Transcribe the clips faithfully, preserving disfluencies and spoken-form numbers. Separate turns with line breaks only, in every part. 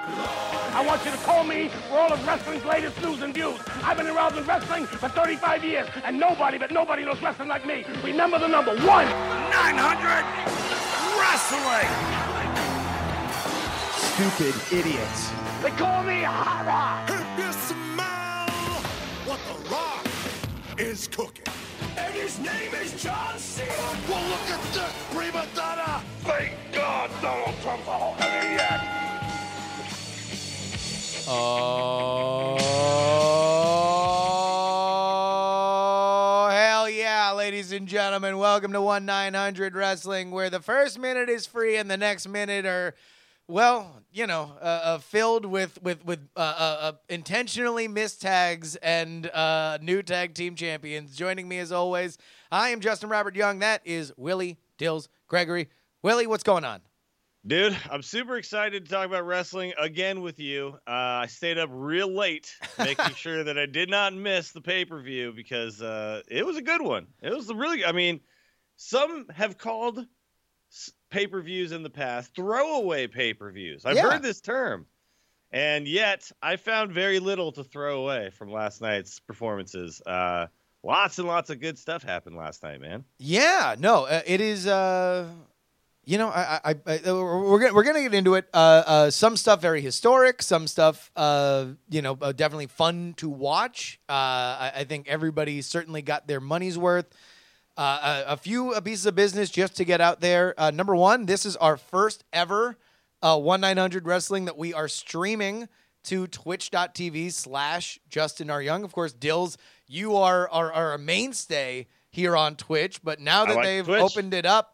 I want you to call me for all of wrestling's latest news and views. I've been involved in wrestling for thirty-five years, and nobody, but nobody knows wrestling like me. Remember the number one.
nine hundred Wrestling.
Stupid idiots.
They call me Hot Rock.
If you smell what the Rock is cooking. And his name is John Cena. Well, look at this prima donna.
Thank God Donald Trump's a whole maniac.
Oh, hell yeah, ladies and gentlemen. Welcome to one nine hundred Wrestling, where the first minute is free and the next minute are, well, you know, uh, uh, filled with, with, with uh, uh, uh, intentionally missed tags and uh, new tag team champions. Joining me, as always, I am Justin Robert Young. That is Willie Dills Gregory. Willie, what's going on?
Dude, I'm super excited to talk about wrestling again with you. Uh, I stayed up real late making sure that I did not miss the pay-per-view because uh, it was a good one. It was really, I mean, some have called pay-per-views in the past throwaway pay-per-views. I've
Yeah.
heard this term. And yet, I found very little to throw away from last night's performances. Uh, lots and lots of good stuff happened last night, man.
Yeah, no, uh, it is. Uh, you know, I, I, I, we're gonna we're gonna get into it. Uh, uh, some stuff very historic, some stuff, uh, you know, uh, definitely fun to watch. Uh, I, I think everybody certainly got their money's worth. Uh, a, a few pieces of business just to get out there. Uh, number one, this is our first ever uh, one nine hundred Wrestling that we are streaming to twitch.tv slash Justin R. Young. Of course, Dills, you are, are, are a mainstay here on Twitch, but now that
like
they've
Twitch.
opened it up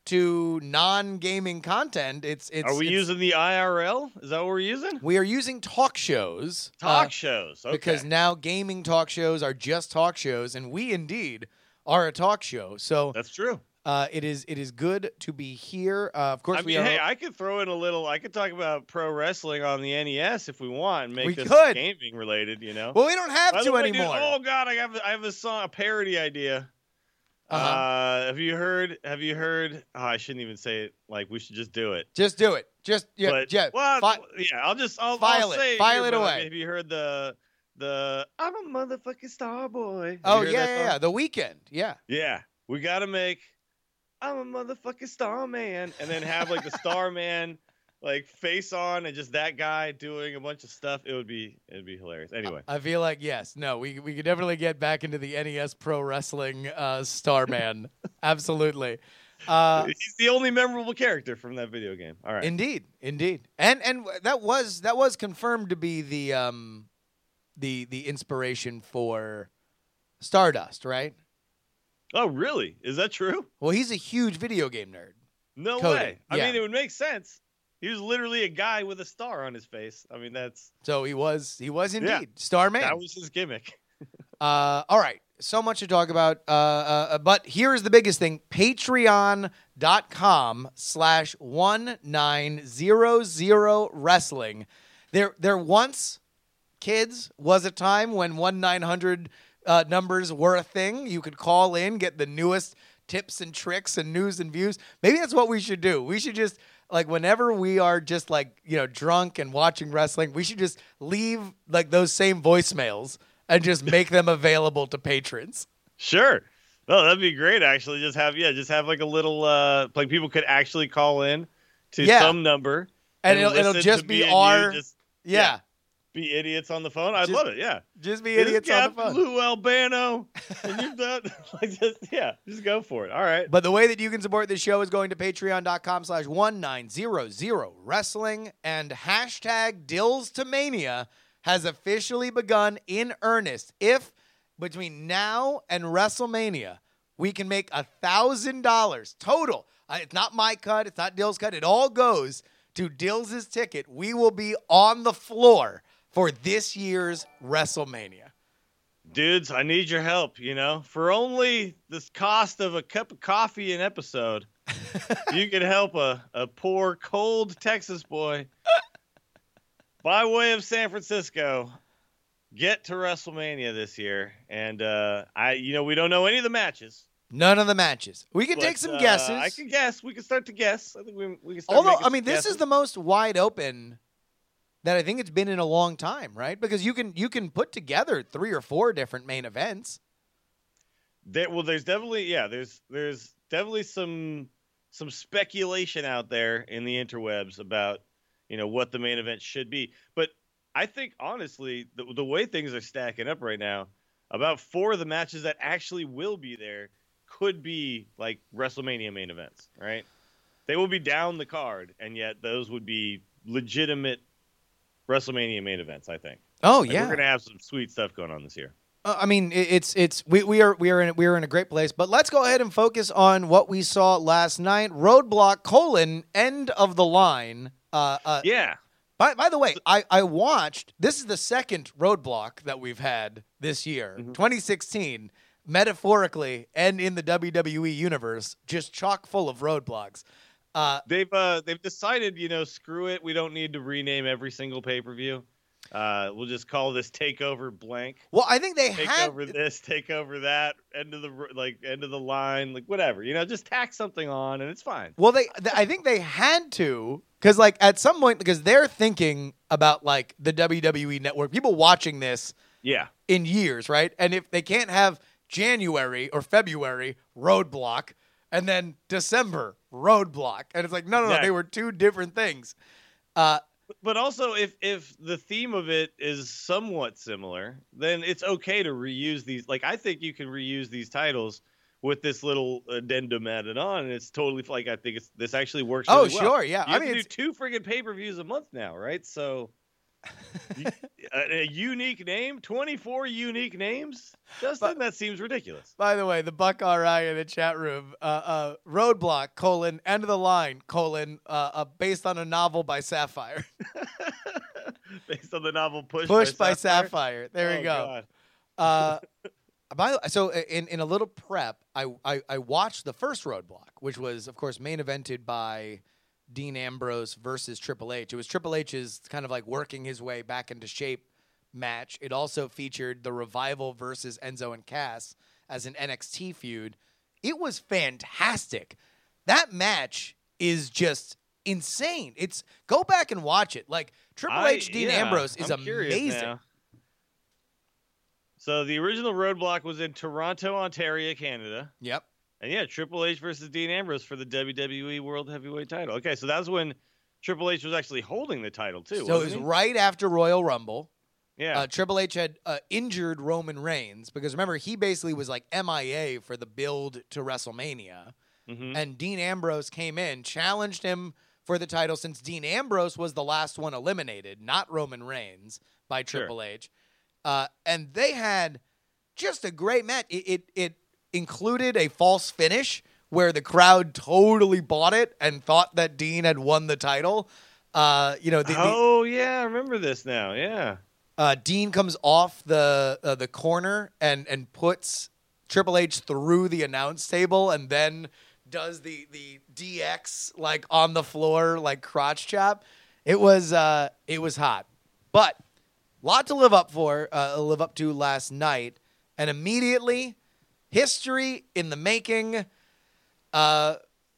to non-gaming content, it's it's.
Are we
it's,
using the I R L? Is that what we're using?
We are using talk shows.
Talk
uh,
shows. Okay.
Because now gaming talk shows are just talk shows, and we indeed are a talk show. So
That's true.
uh, it is it is good to be here. Uh, of course,
I
we
mean,
are.
hey, I could throw in a little. I could talk about pro wrestling on the N E S if we want, and make
We
this
could.
gaming related. You know.
well, we don't have
By the
to
way, dude,
anymore.
oh God, I have I have a song, a parody idea. uh
Uh-huh.
have you heard? Have you heard? Oh, I shouldn't even say it. Like we should just do it.
Just do it. Just yeah,
But,
yeah.
well,
fi-
yeah, I'll just I'll,
file
I'll
it.
say
File
here,
it
but,
away.
Have you heard the the I'm a motherfucking star boy? Have
oh
you heard
yeah,
that
yeah,
song?
yeah. The Weekend. Yeah.
Yeah, we gotta make I'm a motherfucking star man, and then have like the star man like face on, and just that guy doing a bunch of stuff. It would be it'd be hilarious. Anyway,
I feel like yes, no, we we could definitely get back into the N E S Pro Wrestling uh, Starman. Absolutely. Uh,
he's the only memorable character from that video game. All right,
Indeed, indeed, and and that was that was confirmed to be the um the the inspiration for Stardust, right?
oh really? Is that true?
Well, he's a huge video game nerd.
No
Coding,
way. I
yeah.
mean, it would make sense. He was literally a guy with a star on his face. I mean, that's
So he was he was indeed
Yeah.
Starman.
that was his gimmick.
Uh, all right. So much to talk about. Uh, uh, but here is the biggest thing. Patreon.com slash one nine zero zero wrestling. There, there once, kids, was a time when one nine hundred uh, numbers were a thing. You could call in, get the newest tips and tricks and news and views. Maybe that's what we should do. We should just, like, whenever we are just, like, you know, drunk and watching wrestling, we should just leave, like, those same voicemails and just make them available to patrons.
Sure. No, that'd be great. Actually, just have yeah, just have like a little uh, like people could actually call in to
Yeah.
some number,
And it'll- it'll
listen
just
to
be
me and you
our-
just
Yeah.
be idiots on the phone. I'd
Just-
love it. Yeah,
Just be
This
idiots
is
on the
Captain
phone.
Lou Albano, and you've done like just yeah, just go for it. All right.
But the way that you can support this show is going to patreon.com slash one nine zero zero wrestling, and hashtag Dills to Mania has officially begun in earnest. If between now and WrestleMania, we can make a thousand dollars total. Uh, it's not my cut. It's not Dill's cut. It all goes to Dill's ticket. We will be on the floor for this year's WrestleMania.
Dudes, I need your help, you know. For only the cost of a cup of coffee an episode, you can help a, a poor, cold Texas boy by way of San Francisco get to WrestleMania this year. And uh, I, you know, we don't know any of the matches.
None of the matches. We can
but,
take some
uh,
guesses.
I can guess. We can start to guess. I think we, we can start
Although,
making
I mean,
some
this is
guesses.
the most wide open that I think it's been in a long time, right? Because you can you can put together three or four different main events.
There, well, there's definitely yeah, there's there's definitely some some speculation out there in the interwebs about, you know, what the main event should be. But I think honestly, the, the way things are stacking up right now, about four of the matches that actually will be there could be like WrestleMania main events, right? They will be down the card, and yet those would be legitimate WrestleMania main events, I think.
Oh
like,
yeah,
we're gonna have some sweet stuff going on this year.
Uh, I mean, it- it's it's we, we are we are in we are in a great place. But let's go ahead and focus on what we saw last night. Roadblock colon end of the line. Uh, uh,
Yeah.
By by the way, I I watched. This is the second Roadblock that we've had this year,
Mm-hmm.
twenty sixteen. Metaphorically and in the W W E universe, just chock full of roadblocks. Uh,
They've uh they've decided, you know, screw it. We don't need to rename every single pay per view. Uh, we'll just call this Takeover blank.
well, I think they
Take
had
over this, take over that, end of the r- like end of the line, like whatever. You know, just tack something on, and it's fine.
Well, they, th- I think they had to, because like at some point, because they're thinking about like the W W E network, people watching this
Yeah,
in years, right? And if they can't have January or February Roadblock, and then December Roadblock, and it's like no, no, no,
Exactly.
they were two different things. Uh,
but also if if the theme of it is somewhat similar, then it's okay to reuse these. Like I think you can reuse these titles with this little addendum added on, and it's totally like I think it's this actually works.
Oh,
really well.
sure, yeah.
You
I
have
mean,
to do
it's-
two friggin' pay per views a month now, right? So. You- a, a unique name, twenty-four unique names, Justin.
But-
that seems ridiculous.
By the way, the Buck R I in the chat room, uh, uh, Roadblock, colon, end of the line, colon, uh, uh, based on a novel by Sapphire.
Based on the novel Push,
Pushed
by,
by
Sapphire.
Sapphire. There
Oh,
you go.
God.
Uh, by the so in, in a little prep, I, I, I watched the first Roadblock, which was, of course, main evented by Dean Ambrose versus Triple H. It was Triple H's kind of like working his way back into shape match. It also featured the Revival versus Enzo and Cass as an N X T feud. It was fantastic. That match is just insane. It's go back and watch it. Like Triple
I-
H, Dean
yeah,
Ambrose is
I'm curious
amazing.
now. So the original Roadblock was in Toronto, Ontario, Canada.
Yep.
And yeah, Triple H versus Dean Ambrose for the W W E World Heavyweight title. Okay, so that was when Triple H was actually holding the title, too.
So it was
wasn't he?
right after Royal Rumble.
Yeah.
Uh, Triple H had uh, injured Roman Reigns because remember, he basically was like M I A for the build to WrestleMania.
Mhm.
And Dean Ambrose came in, challenged him for the title since Dean Ambrose was the last one eliminated, not Roman Reigns, by
Sure.
Triple H. Uh, and they had just a great match. It, it, it included a false finish where the crowd totally bought it and thought that Dean had won the title. Uh, you know, the, the,
oh, yeah, I remember this now. Yeah.
uh, Dean comes off the uh, the corner and and puts Triple H through the announce table and then does the the D X like on the floor like crotch chop. It was uh it was hot, but lot to live up for, uh, live up to last night, and immediately history in the making. Uh,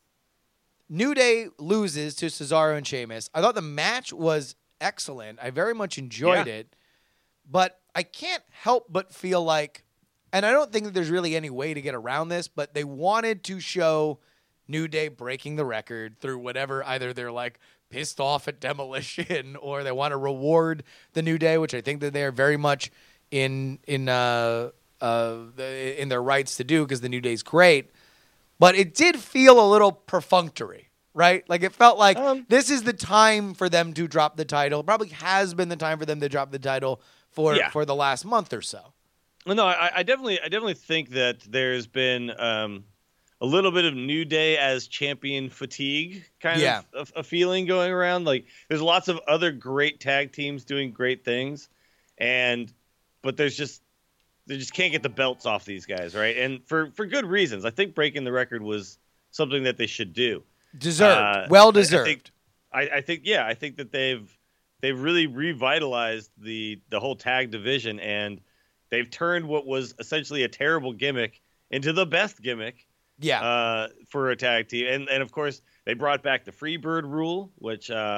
New Day loses to Cesaro and Sheamus. I thought the match was excellent. I very much enjoyed
Yeah.
it, but I can't help but feel like, and I don't think that there's really any way to get around this, but they wanted to show New Day breaking the record through whatever, either they're like pissed off at Demolition or they want to reward the New Day, which I think that they are very much in in uh, uh, the, in their rights to do because the New Day's great. But it did feel a little perfunctory, right? Like it felt like
Um,
this is the time for them to drop the title. Probably has been the time for them to drop the title for
Yeah.
for the last month or so.
Well, no, I, I definitely, I definitely think that there's been um, a little bit of New Day as champion fatigue, kind
Yeah.
of a, a feeling going around. Like, there's lots of other great tag teams doing great things, and but there's just they just can't get the belts off these guys, right? And for for good reasons. I think breaking the record was something that they should do.
Deserved,
Uh,
well
I- I
deserved.
think- I, I think, yeah, I think that they've they've really revitalized the the whole tag division, and they've turned what was essentially a terrible gimmick into the best gimmick
yeah,
uh, for a tag team. And and of course, they brought back the Freebird rule, which uh,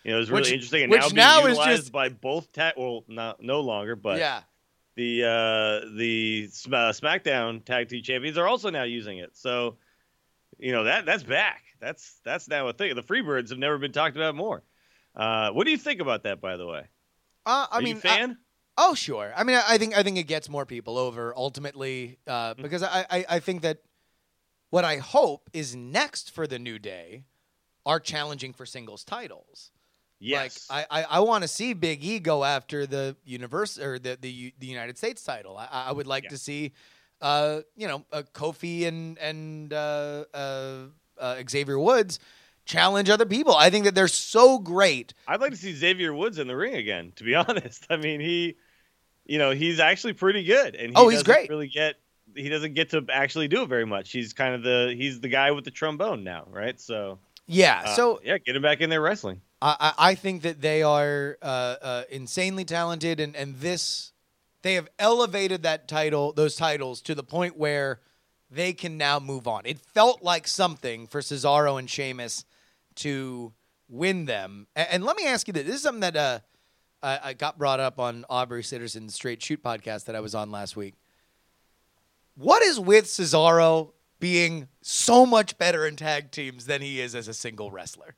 You know, it was really
Which-
interesting, and
which
now being
now is
utilized
just-
by both tag. Well, not no longer, but
yeah.
the uh, the Sm- uh, SmackDown Tag Team Champions are also now using it. So, you know that that's back. That's that's now a thing. The Freebirds have never been talked about more. Uh, what do you think about that, by the way?
Uh, I
Are
mean,
you a fan?
I- oh sure. I mean, I, I think I think it gets more people over ultimately uh,
Mm-hmm.
because I, I I think that what I hope is next for the New Day are challenging for singles titles.
Yes.
Like I, I, I want to see Big E go after the universe or the the, U- the United States title. I, I would like
Yeah.
to see, uh, you know, uh, Kofi and and uh, uh, uh, Xavier Woods challenge other people. I think that they're so great.
I'd like to see Xavier Woods in the ring again. To be honest, I mean he, you know, he's actually pretty good, and he
Oh, he's
doesn't
great.
Really get he doesn't get to actually do it very much. He's kind of the he's the guy with the trombone now, right? So
Yeah.
uh,
so
yeah, get him back in there wrestling.
I, I I think that they are uh, uh, insanely talented, and, and this they have elevated that title, those titles, to the point where they can now move on. It felt like something for Cesaro and Sheamus to win them. And, and let me ask you this: this is something that uh, I, I got brought up on Aubrey Sitterson's Straight Shoot podcast that I was on last week. What is with Cesaro being so much better in tag teams than he is as a single wrestler?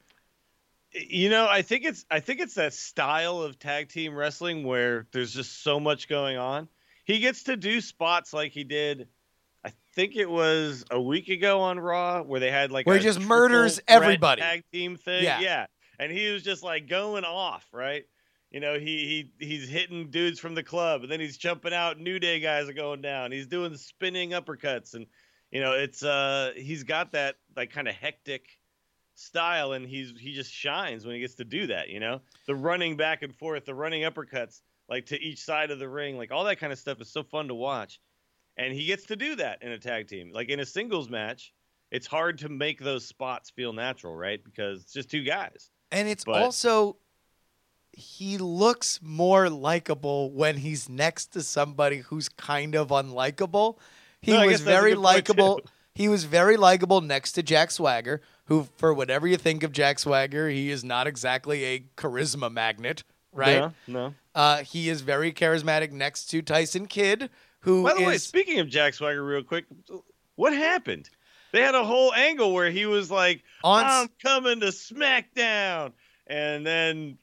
You know, I think it's I think it's that style of tag team wrestling where there's just so much going on. He gets to do spots like he did, I think it was a week ago on Raw, where they had like
Where
a
he just
triple
murders
threat
everybody.
tag team thing.
Yeah.
Yeah, and he was just like going off, right? You know, he he he's hitting dudes from the club, and then he's jumping out. New Day guys are going down. He's doing spinning uppercuts, and you know, it's uh he's got that like kind of hectic style, and he's he just shines when he gets to do that. You know, the running back and forth, the running uppercuts, like to each side of the ring, like all that kind of stuff is so fun to watch. And he gets to do that in a tag team. Like in a singles match, it's hard to make those spots feel natural, right? Because it's just two guys.
And it's
But-
also he looks more likable when he's next to somebody who's kind of unlikable. He
No, I
was
guess that's a
very
good point,
likable.
too.
He was very likable next to Jack Swagger, who, for whatever you think of Jack Swagger, he is not exactly a charisma magnet, right?
No, no.
Uh, he is very charismatic next to Tyson Kidd, who
By the way,
is
speaking of Jack Swagger, real quick, what happened? They had a whole angle where he was like,
On s-
"I'm coming to SmackDown," and then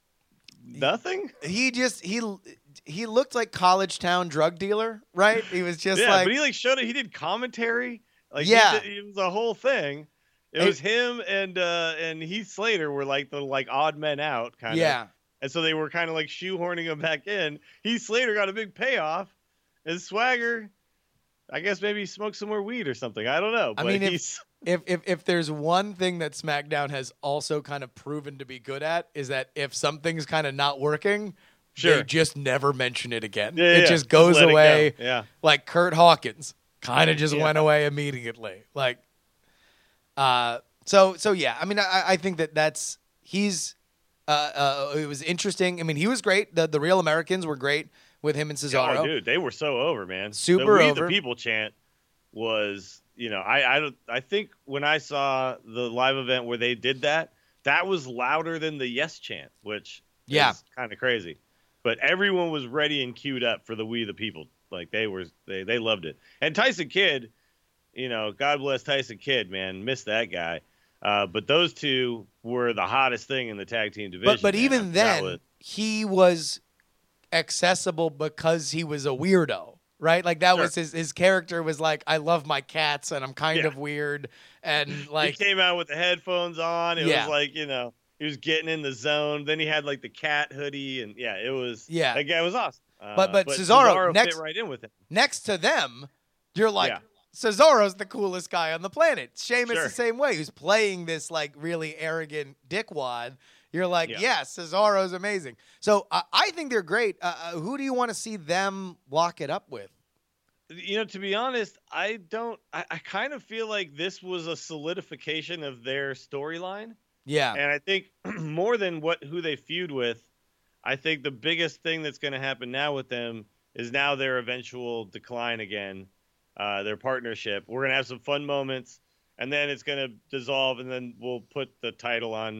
nothing.
he just he he looked like college town drug dealer, right? He was just
yeah,
like
but he like showed it. He did commentary. Like,
Yeah.
he did, it was a whole thing. It
And-
was him and uh, and Heath Slater were like the like odd men out kind of.
yeah.
And so they were kind of like shoehorning him back in. Heath Slater got a big payoff. And Swagger, I guess maybe he smoked some more weed or something. I don't know.
I
But
mean, if-
he's
If, if if there's one thing that SmackDown has also kind of proven to be good at is that if something's kind of not working,
Sure.
they just never mention it again.
Yeah,
it
yeah,
just goes
let it go.
away.
Yeah.
Like Kurt Hawkins kind of just
Yeah.
went away immediately. Like, uh, so so yeah. I mean, I I think that that's he's. Uh, uh, it was interesting. I mean, he was great. The the Real Americans were great with him and Cesaro.
Oh, dude, they were so over, man.
Super
the We
over.
The People chant was, you know, I I don't I think when I saw the live event where they did that, that was louder than the Yes chant, which
Yeah.
is kind of crazy. But everyone was ready and queued up for the We the People. Like they were, they they loved it. And Tyson Kidd, you know, God bless Tyson Kidd, man, missed that guy. Uh, but those two were the hottest thing in the tag team division.
But but
man.
even
That
then,
was-
he was accessible because he was a weirdo, right? Like that
Sure.
was his his character was like, I love my cats and I'm kind
Yeah.
of weird and
he
like
came out with the headphones on. It
Yeah.
was like, you know, he was getting in the zone. Then he had like the cat hoodie, and yeah, it was.
Yeah.
that guy was awesome. Uh,
But- but Cesaro, next-
fit right in with him.
next to them, you're like
Yeah.
Cesaro's the coolest guy on the planet. Sheamus
Sure.
the same way, who's playing this like really arrogant dickwad. You're like, yeah,
Yeah.
Cesaro's amazing. So uh, I think they're great. Uh, uh, who do you want to see them lock it up with?
You know, to be honest, I don't. I, I kind of feel like this was a solidification of their storyline,
Yeah,
and I think more than what who they feud with, I think the biggest thing that's going to happen now with them is now their eventual decline again, uh, their partnership. We're going to have some fun moments, and then it's going to dissolve, and then we'll put the title on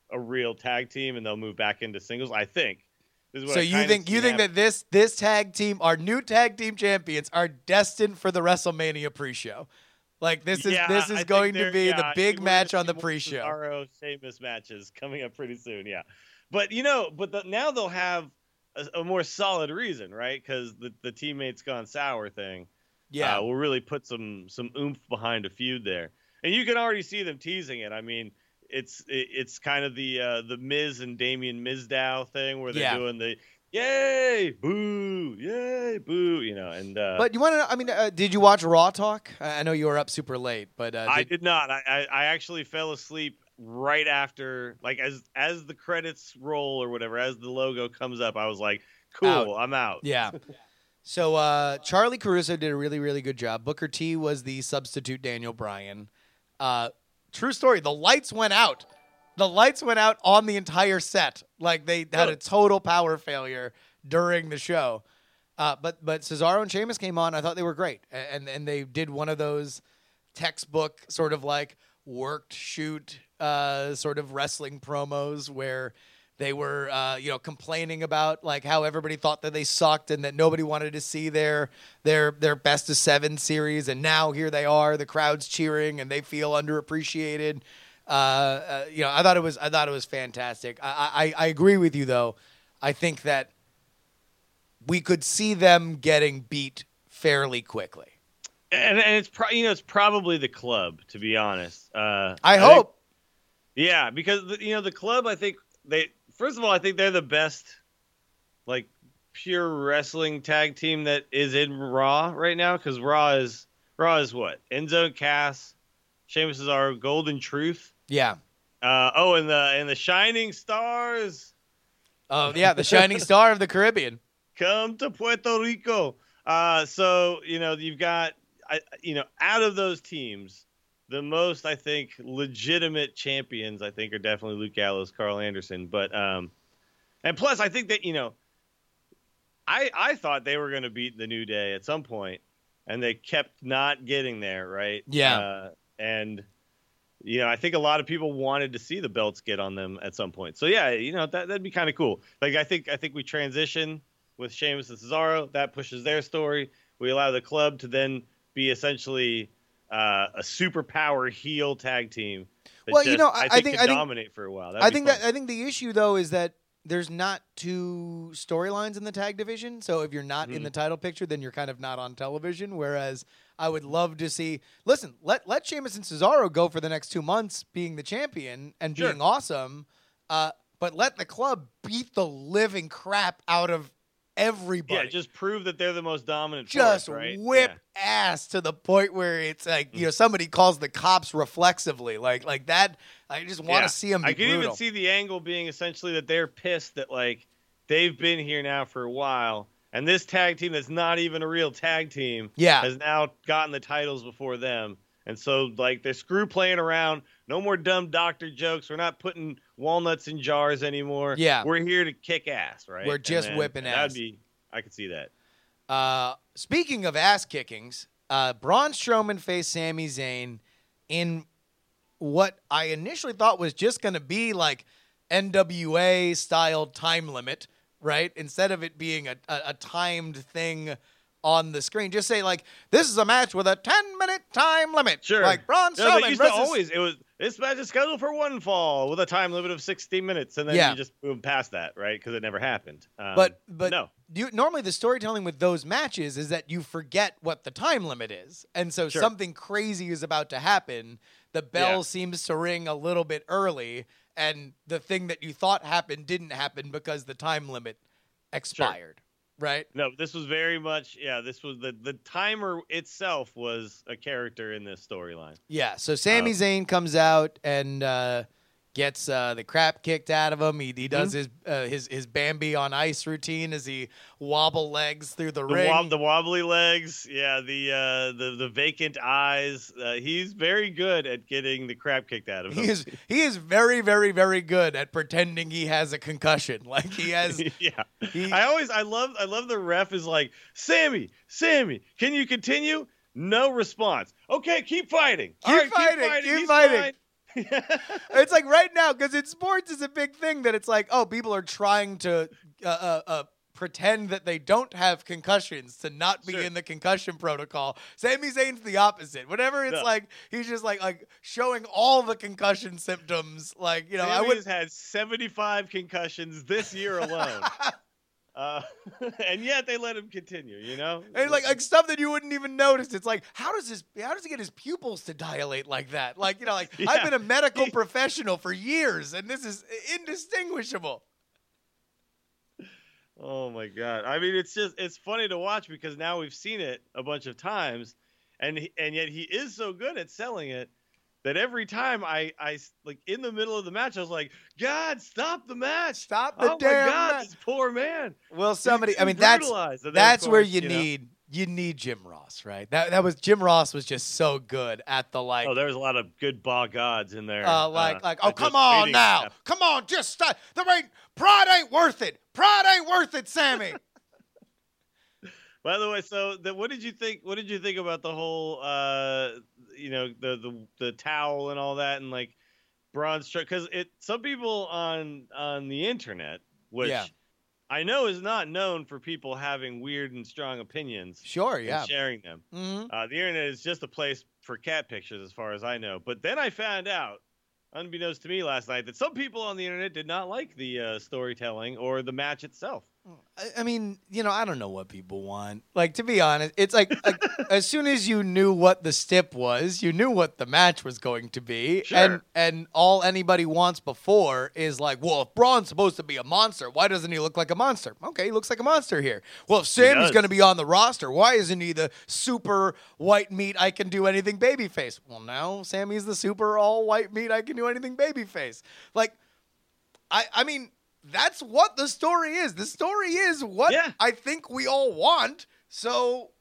a real tag team and they'll move back into singles. I think. This is what
so
I
you
kinda
think
see
you think
happen.
that this this tag team, our new tag team champions, are destined for the WrestleMania pre-show? Like this is
Yeah,
this
I
is
think
going to
they're-
be
yeah,
the big
we're
match
gonna
on the
see more
pre-show.
Cesaro Sheamus matches coming up pretty soon. Yeah, but you know, but the, now they'll have a, a more solid reason, right? Because the the teammates gone sour thing.
Yeah,
uh, will really put some some oomph behind a feud there, and you can already see them teasing it. I mean, it's it, it's kind of the uh, the Miz and Damian Mizdow thing where they're
Yeah.
doing the yay boo yay boo, you know. And uh,
but you want to know? I mean, uh, did you watch Raw Talk? I I know you were up super late, but uh,
I
did,
did not. I, I I actually fell asleep right after, like as as the credits roll or whatever, as the logo comes up. I was like, cool,
Out.
I'm out.
yeah. So uh, Charlie Caruso did a really really good job. Booker T was the substitute Daniel Bryan. Uh, true story. The lights went out. The lights went out on the entire set. Like they had a total power failure during the show. Uh, but but Cesaro and Sheamus came on. I thought they were great, and and they did one of those textbook sort of like worked shoot uh, sort of wrestling promos where they were uh, you know complaining about like how everybody thought that they sucked and that nobody wanted to see their their their best of seven series, and now here they are, the crowd's cheering and they feel underappreciated. Uh, uh, you know, I thought it was I thought it was fantastic. I, I I agree with you though. I think that we could see them getting beat fairly quickly.
And and it's pro- you know it's probably the club, to be honest. Uh,
I,
think-
hope.
yeah, because the, you know the club. I think they first of all, I think they're the best, like pure wrestling tag team that is in Raw right now. Because Raw is Raw is what Enzo and Cass, Sheamus Cesaro, Golden Truth.
Yeah.
Uh, oh, and the and the Shining Stars
Oh yeah, the shining star of the Caribbean.
come to Puerto Rico. Uh, so you know you've got, I, you know, out of those teams, the most I think legitimate champions I think are definitely Luke Gallows, Carl Anderson, but um, and plus I think that you know, I I thought they were going to beat the New Day at some point, and they kept not getting there, right?
Yeah.
Uh, and you know, I think a lot of people wanted to see the belts get on them at some point. So yeah, you know, that that'd be kind of cool. Like I think I think we transition with Sheamus and Cesaro. That pushes their story. We allow the club to then be essentially uh, a superpower heel tag team. that
Well, you
just,
know,
I
I
think
think-
can
I think-
dominate for a while. That'd
I
be
think
fun.
that I think the issue though is that there's not two storylines in the tag division. So if you're not in
Mhm.
the title picture, then you're kind of not on television. Whereas I would love to see. Listen, let let Sheamus and Cesaro go for the next two months being the champion and
Sure.
being awesome. Uh, but let the club beat the living crap out of everybody.
yeah, just prove that they're the most dominant.
just
force, right?
whip
Yeah.
ass to the point where it's like you know somebody calls the cops reflexively, like like that. I just want to
Yeah.
see them. Be
I can
brutal.
even see the angle being essentially that they're pissed that like they've been here now for a while, and this tag team that's not even a real tag team
Yeah.
has now gotten the titles before them. And so like they're screw playing around. No more dumb doctor jokes. We're not putting walnuts in jars anymore.
Yeah.
We're here to kick ass, right?
We're
And
just
then-
whipping
and
ass.
That'd be I could see that.
Uh, speaking of ass kickings, uh, Braun Strowman faced Sami Zayn in what I initially thought was just going to be like N W A style time limit, right? Instead of it being a, a, a timed thing on the screen, just say like this is a match with a ten minute time limit.
Sure.
like Braun
No,
Strowman
they used
versus.
to always it was this match is scheduled for one fall with a time limit of sixty minutes, and then
Yeah.
you just move past that, right? Because it never happened. Um,
But but
no,
you, normally the storytelling with those matches is that you forget what the time limit is, and so
Sure.
something crazy is about to happen. The bell
Yeah.
seems to ring a little bit early, and the thing that you thought happened didn't happen because the time limit expired. Right?
no, this was very much yeah. This was the the timer itself was a character in this storyline.
Yeah. So Sami
Um,
Zayn comes out and uh, gets uh, the crap kicked out of him. He, he does his uh, his his Bambi on ice routine as he wobble legs through the,
The,
ring.
wob- the wobbly legs, yeah, the uh, the the vacant eyes. Uh, he's very good at getting the crap kicked out of him.
He is he is very very very good at pretending he has a concussion. Like he has.
yeah.
He-
I always I love I love the ref is like, Sammy, Sammy, can you continue? No response. Okay, keep fighting. All
Keep
right,
fighting,
keep fighting.
keep
He's
fighting.
fine.
It's like right now, because in sports is a big thing that it's like, oh, people are trying to uh, uh, uh, pretend that they don't have concussions to not be
Sure.
in the concussion protocol. Sami Zayn's the opposite. Whenever it's
No.
like he's just like like showing all the concussion symptoms, like you know, I
Sammy
would.
has had seventy-five concussions this year alone. Uh, and yet they let him continue, you know?
And like like stuff that you wouldn't even notice. It's like, how does his how does he get his pupils to dilate like that? Like, you know, like I've
Yeah.
been a medical professional for years and this is indistinguishable.
Oh my God. I mean, it's just, it's funny to watch because now we've seen it a bunch of times and, he, and yet he is so good at selling it that every time I, I, like in the middle of the match, I was like, God, stop the match.
Stop the
oh
damn
my God,
match.
this poor man.
Well, somebody
He's
I mean
too
that's
brutalized. And then, of
that's where
course,
you,
know-
need you need Jim Ross, right? That that was Jim Ross was just so good at the like
Oh, there was a lot of good ball gods in there.
uh, like
uh,
like oh
just
come on
waiting-
now. Come on, just stop. The ain't pride ain't worth it. Pride ain't worth it, Sammy.
By the way, so the, what did you think? What did you think about the whole, uh, you know, the the the towel and all that, and like Braun Strowman? Because it, some people on on the internet, which
Yeah.
I know is not known for people having weird and strong opinions
Sure,
and
yeah.
sharing them.
Mhm.
Uh, the internet is just a place for cat pictures, as far as I know. But then I found out, unbeknownst to me last night, that some people on the internet did not like the uh, storytelling or the match itself.
I- I mean, you know, I don't know what people want. Like, to be honest, it's like, like as soon as you knew what the stip was, you knew what the match was going to be.
Sure.
And and all anybody wants before is like, well, if Braun's supposed to be a monster, why doesn't he look like a monster? Okay, he looks like a monster here. Well, if Sammy's
does.
going to be on the roster, why isn't he the super white meat, I can do anything babyface? Well, now Sammy's the super all white meat, I can do anything babyface. Like, I I mean... That's what the story is. The story is what
Yeah.
I think we all want. So,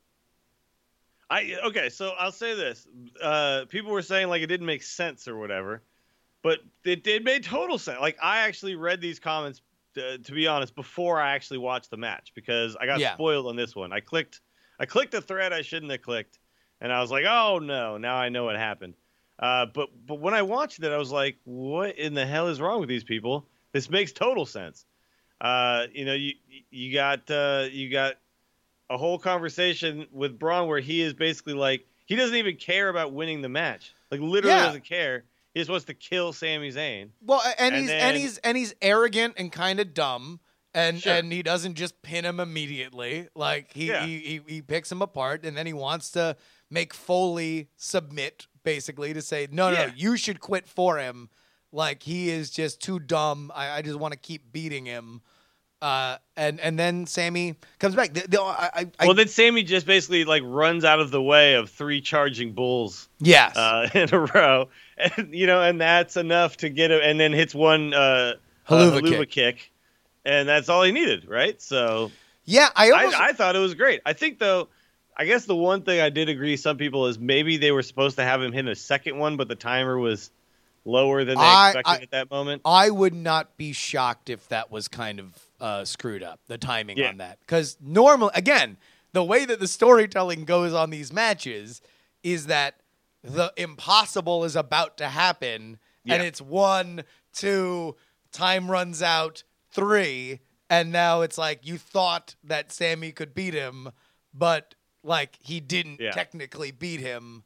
I okay, so I'll say this: uh, people were saying like it didn't make sense or whatever, but it, it made total sense. Like I actually read these comments, uh, to be honest, before I actually watched the match because I got
Yeah.
spoiled on this one. I clicked, I clicked a thread I shouldn't have clicked, and I was like, oh no, now I know what happened. Uh, but but when I watched it, I was like, what in the hell is wrong with these people? This makes total sense. Uh, you know, you you got uh, you got a whole conversation with Braun where he is basically like he doesn't even care about winning the match. Like literally
Yeah.
doesn't care. He just wants to kill Sami Zayn.
well, and,
And
he's
then-
and he's and he's arrogant and kind of dumb, and
Sure.
and he doesn't just pin him immediately. Like he,
Yeah.
he he he picks him apart, and then he wants to make Foley submit, basically to say, no, no,
Yeah.
no, you should quit for him. Like he is just too dumb. I, I just want to keep beating him. Uh, and and then Sammy comes back. The, the, I, I, I,
Well, then Sammy just basically like runs out of the way of three charging bulls
yes.
uh, in a row, and you know, and that's enough to get him, and then hits one uh,
Haluva
uh, haluva
kick.
kick, and that's all he needed, right? So
yeah, I
I,
almost.
I thought it was great. I think though, I guess the one thing I did agree some people is maybe they were supposed to have him hit a second one, but the timer was lower than they
I-
expected
I-
at that moment.
I would not be shocked if that was kind of uh, screwed up, the timing
Yeah.
on that. Because normally, again, the way that the storytelling goes on these matches is that the impossible is about to happen, and
Yeah.
it's one, two, time runs out, three, and now it's like you thought that Sammy could beat him, but like he didn't
Yeah.
technically beat him.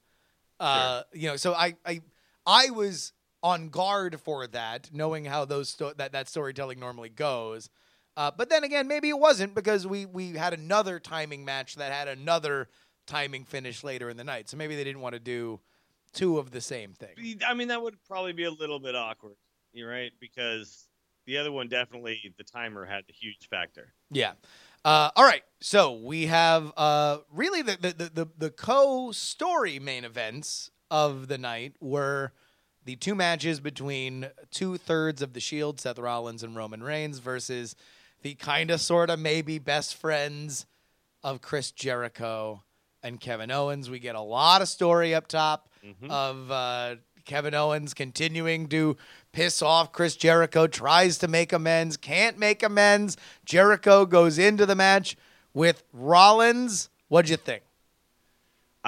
Uh, You know, so I, I, I was on guard for that, knowing how those sto- that that storytelling normally goes. Uh, but then again, maybe it wasn't because we we had another timing match that had another timing finish later in the night. So maybe they didn't want to do two of the same thing.
I mean, that would probably be a little bit awkward. You're right, because the other one definitely the timer had a huge factor.
Yeah. Uh, all right. So we have uh, really the the the, the, the co-story main events of the night were the two matches between two thirds of the Shield, Seth Rollins and Roman Reigns, versus the kind of, sort of, maybe best friends of Chris Jericho and Kevin Owens. We get a lot of story up top of uh, Kevin Owens continuing to piss off Chris Jericho, tries to make amends, can't make amends. Jericho goes into the match with Rollins. What'd you think?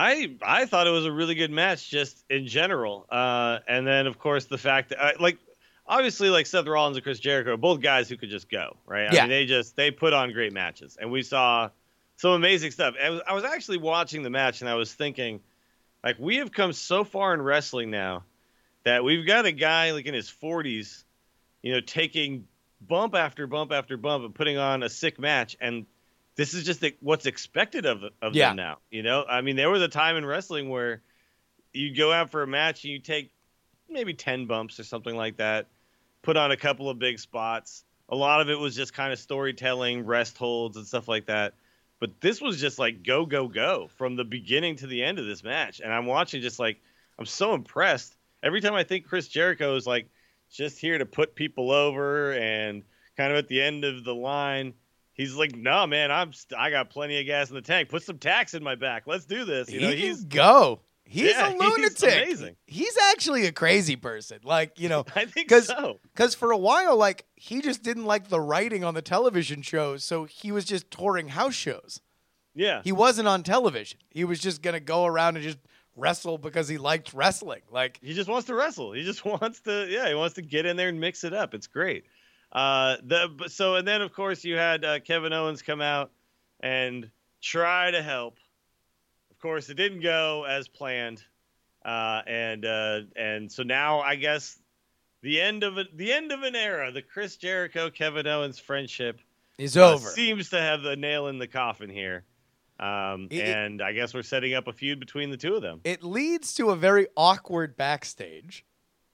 I I thought it was a really good match just in general. Uh, and then, of course, the fact that, uh, like, obviously, like, Seth Rollins and Chris Jericho are both guys who could just go, right? I
Yeah.
mean, they just, they put on great matches. And we saw some amazing stuff. I was, I was actually watching the match, and I was thinking, like, we have come so far in wrestling now that we've got a guy, like, in his forties, you know, taking bump after bump after bump and putting on a sick match. And this is just the, what's expected of of
Yeah.
them now. You know, I mean, there was a time in wrestling where you go out for a match and you take maybe ten bumps or something like that, put on a couple of big spots. A lot of it was just kind of storytelling, rest holds and stuff like that. But this was just like go, go, go from the beginning to the end of this match. And I'm watching just like, I'm so impressed. Every time I think Chris Jericho is like just here to put people over and kind of at the end of the line, he's like, no, man, I'm st- I got plenty of gas in the tank. Put some tax in my back. Let's do this. You know,
he
he's
can go. He's
Yeah,
a
he's
lunatic.
amazing.
He's actually a crazy person. Like, you know,
I think
Cause,
so.
Because for a while, like, he just didn't like the writing on the television shows, so he was just touring house shows.
Yeah.
He wasn't on television. He was just going to go around and just wrestle because he liked wrestling. Like,
He just wants to wrestle. He just wants to, yeah, he wants to get in there and mix it up. It's great. Uh, the but- so and then of course you had uh, Kevin Owens come out and try to help. Of course, it didn't go as planned, uh, and uh, and so now I guess the end of a, the end of an era, the Chris Jericho Kevin Owens friendship
is
uh,
over.
seems to have the nail in the coffin here. Um,
It- it-
and I guess we're setting up a feud between the two of them.
It leads to a very awkward backstage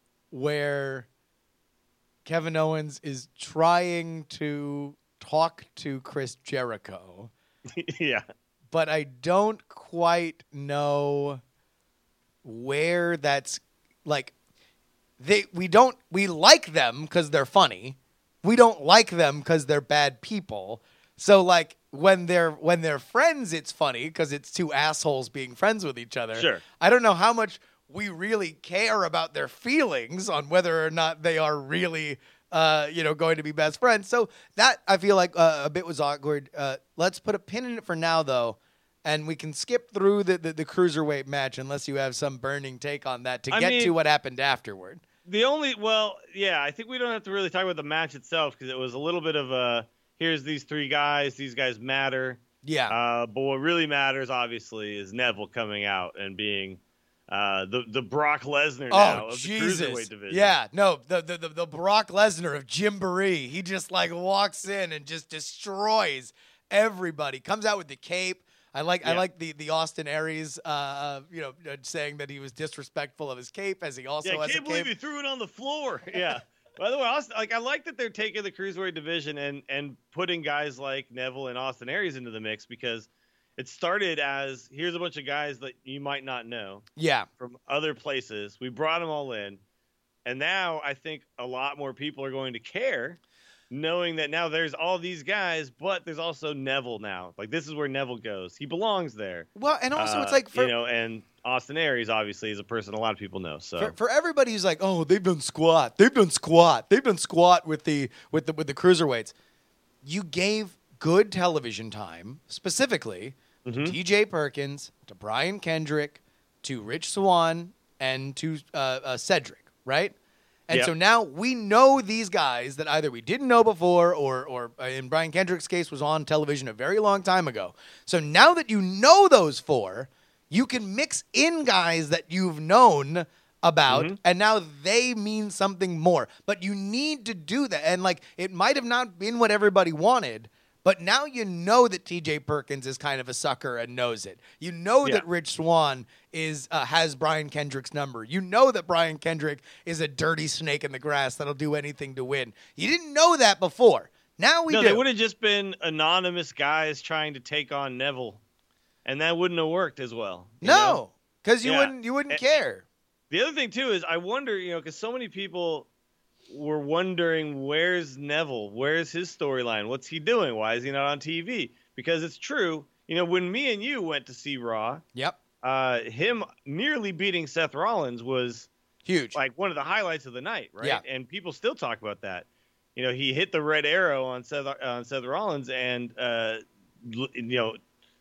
where Kevin Owens is trying to talk to Chris Jericho,
Yeah.
but I don't quite know where that's like they we don't we like them because they're funny. We don't like them because they're bad people. So like when they're when they're friends, it's funny because it's two assholes being friends with each other.
Sure.
I don't know how much we really care about their feelings on whether or not they are really, uh, you know, going to be best friends. So that I feel like uh, a bit was awkward. Uh, let's put a pin in it for now, though, and we can skip through the, the, the cruiserweight match unless you have some burning take on that to
I
get
mean-
to what happened afterward.
The only, well, yeah, I think we don't have to really talk about the match itself because it was a little bit of a, here's these three guys, these guys matter.
Yeah.
Uh, but what really matters, obviously, is Neville coming out and being uh, the the Brock Lesnar now
Oh
of the
Jesus!
cruiserweight division.
Yeah, no, the, the the the Brock Lesnar of Jimboree. He just like walks in and just destroys everybody. Comes out with the cape. I like I
Yeah.
like the the Austin Aries, uh, uh, you know, uh, saying that he was disrespectful of his cape as he also
Yeah, I
has
can't
a
believe
cape.
he threw it on the floor. Yeah. By the way, Austin, like I like that they're taking the cruiserweight division and and putting guys like Neville and Austin Aries into the mix because it started as here's a bunch of guys that you might not know
Yeah,
from other places. We brought them all in, and now I think a lot more people are going to care, knowing that now there's all these guys, but there's also Neville now. Like this is where Neville goes. He belongs there.
well, and also it's
Uh,
like for
you know, and Austin Aries obviously is a person a lot of people know. So
For, for everybody who's like, oh, they've done squat, they've done squat, they've done squat with the with the with the cruiserweights. You gave good television time specifically
Mm-hmm.
to T J Perkins, to Brian Kendrick, to Rich Swann, and to uh, uh, Cedric, right? And
Yep.
so now we know these guys that either we didn't know before or, or uh, in Brian Kendrick's case, was on television a very long time ago. So now that you know those four, you can mix in guys that you've known about,
Mm-hmm.
and now they mean something more. But you need to do that. And, like, it might have not been what everybody wanted, but now you know that T J Perkins is kind of a sucker and knows it. You know
Yeah.
that Rich Swann is uh, has Brian Kendrick's number. You know that Brian Kendrick is a dirty snake in the grass that'll do anything to win. You didn't know that before. Now we
no,
do.
they would have just been anonymous guys trying to take on Neville, and that wouldn't have worked as well. you know?
No, because you
Yeah.
wouldn't you wouldn't
And-
care.
The other thing too is I wonder, you know, because so many people were wondering where's Neville, where's his storyline, what's he doing, why is he not on T V? Because it's true, you know, when me and you went to see Raw,
Yep,
uh, him nearly beating Seth Rollins was
huge.
like one of the highlights of the night, right?
Yeah.
And people still talk about that. You know, he hit the red arrow on Seth on Seth Rollins, and uh, l- you know,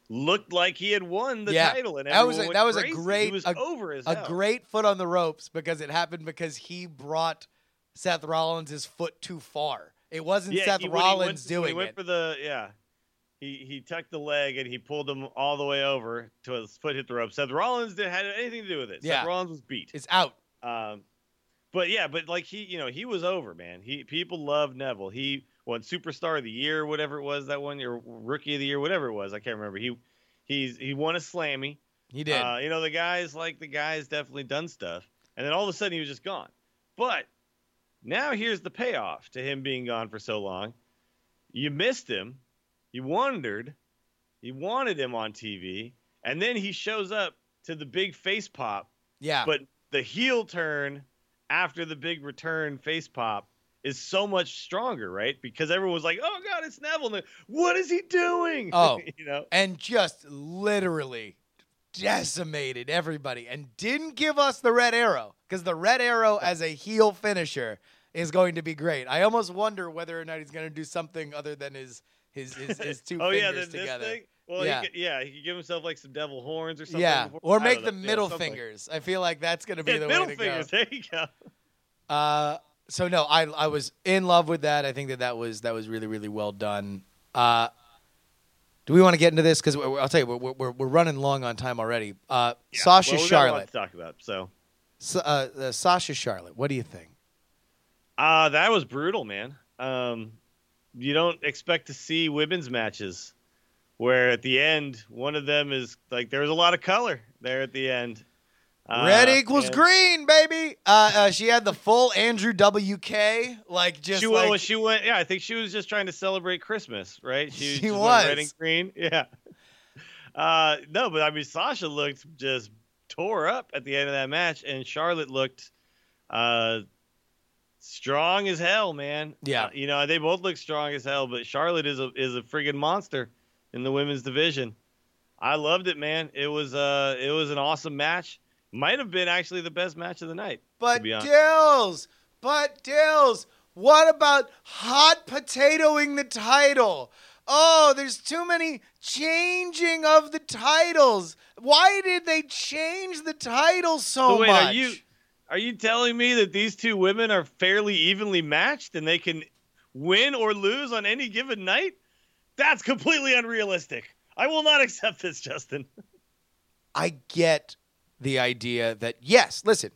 looked like he had won the
Yeah.
title, and
That was a,
everyone
that was
went
a
crazy.
great
He was
a,
over as
a
hell.
great foot on the ropes because it happened because he brought Seth Rollins' foot too far. It wasn't
yeah,
Seth
he, when he
Rollins
went,
doing
when he went
it.
for the yeah. He he tucked the leg and he pulled him all the way over till his foot hit the rope. Seth Rollins didn't have anything to do with it.
Yeah.
Seth Rollins was beat.
It's out.
Um, but yeah, but like he, you know, he was over, man. He people loved Neville. He won Superstar of the Year, whatever it was that one year, Rookie of the Year, whatever it was. I can't remember. He he's he won a Slammy.
He did.
Uh, you know, the guy's like the guy's definitely done stuff, and then all of a sudden he was just gone. But now here's the payoff to him being gone for so long. You missed him. You wondered. You wanted him on T V, and then he shows up to the big face pop.
yeah.
But the heel turn after the big return face pop is so much stronger, right? Because everyone was like, "Oh God, it's Neville! And what is he doing?"
Oh.
you know.
and just literally decimated everybody and didn't give us the red arrow because the red arrow as a heel finisher is going to be great. I almost wonder whether or not he's going to do something other than his his his, his two
oh yeah,
fingers
the, this
together.
thing. Well,
Yeah.
he could, yeah, he could give himself like some devil horns or something.
Yeah,
before-
or
I
make
don't
the
know. Yeah,
middle
something.
fingers. I feel like that's going to be
Yeah,
the
middle
way to
fingers.
go.
There you go.
Uh, so no, I I was in love with that. I think that that was that was really really well done. Uh, do we want to get into this? Because I'll tell you, we're, we're we're running long on time already. Uh,
Yeah.
Sasha
well, we got a lot
Charlotte,
to talk about. So,
Sa- uh, uh, Sasha Charlotte. What do you think?
uh, that was brutal, man. Um, you don't expect to see women's matches where at the end one of them is like there was a lot of color there at the end. Uh,
Red equals
and
green, baby. Uh, uh, she had the full Andrew W K, like just
She,
like
well, she went. Yeah, I think she was just trying to celebrate Christmas, right? She,
She
just went
was.
red and green. Yeah. Uh, no, but I mean, Sasha looked just tore up at the end of that match, and Charlotte looked uh, strong as hell, man.
Yeah.
Uh, you know, they both look strong as hell, but Charlotte is a is a friggin' monster in the women's division. I loved it, man. It was uh, it was an awesome match. Might have been actually the best match of the night.
But
to be honest.
Dills, but Dills, what about hot potatoing the title? Oh, there's too many changing of the titles. Why did they change the title so
So wait,
much?
are you are you telling me that these two women are fairly evenly matched and they can win or lose on any given night? That's completely unrealistic. I will not accept this, Justin.
I get the idea that, yes, listen,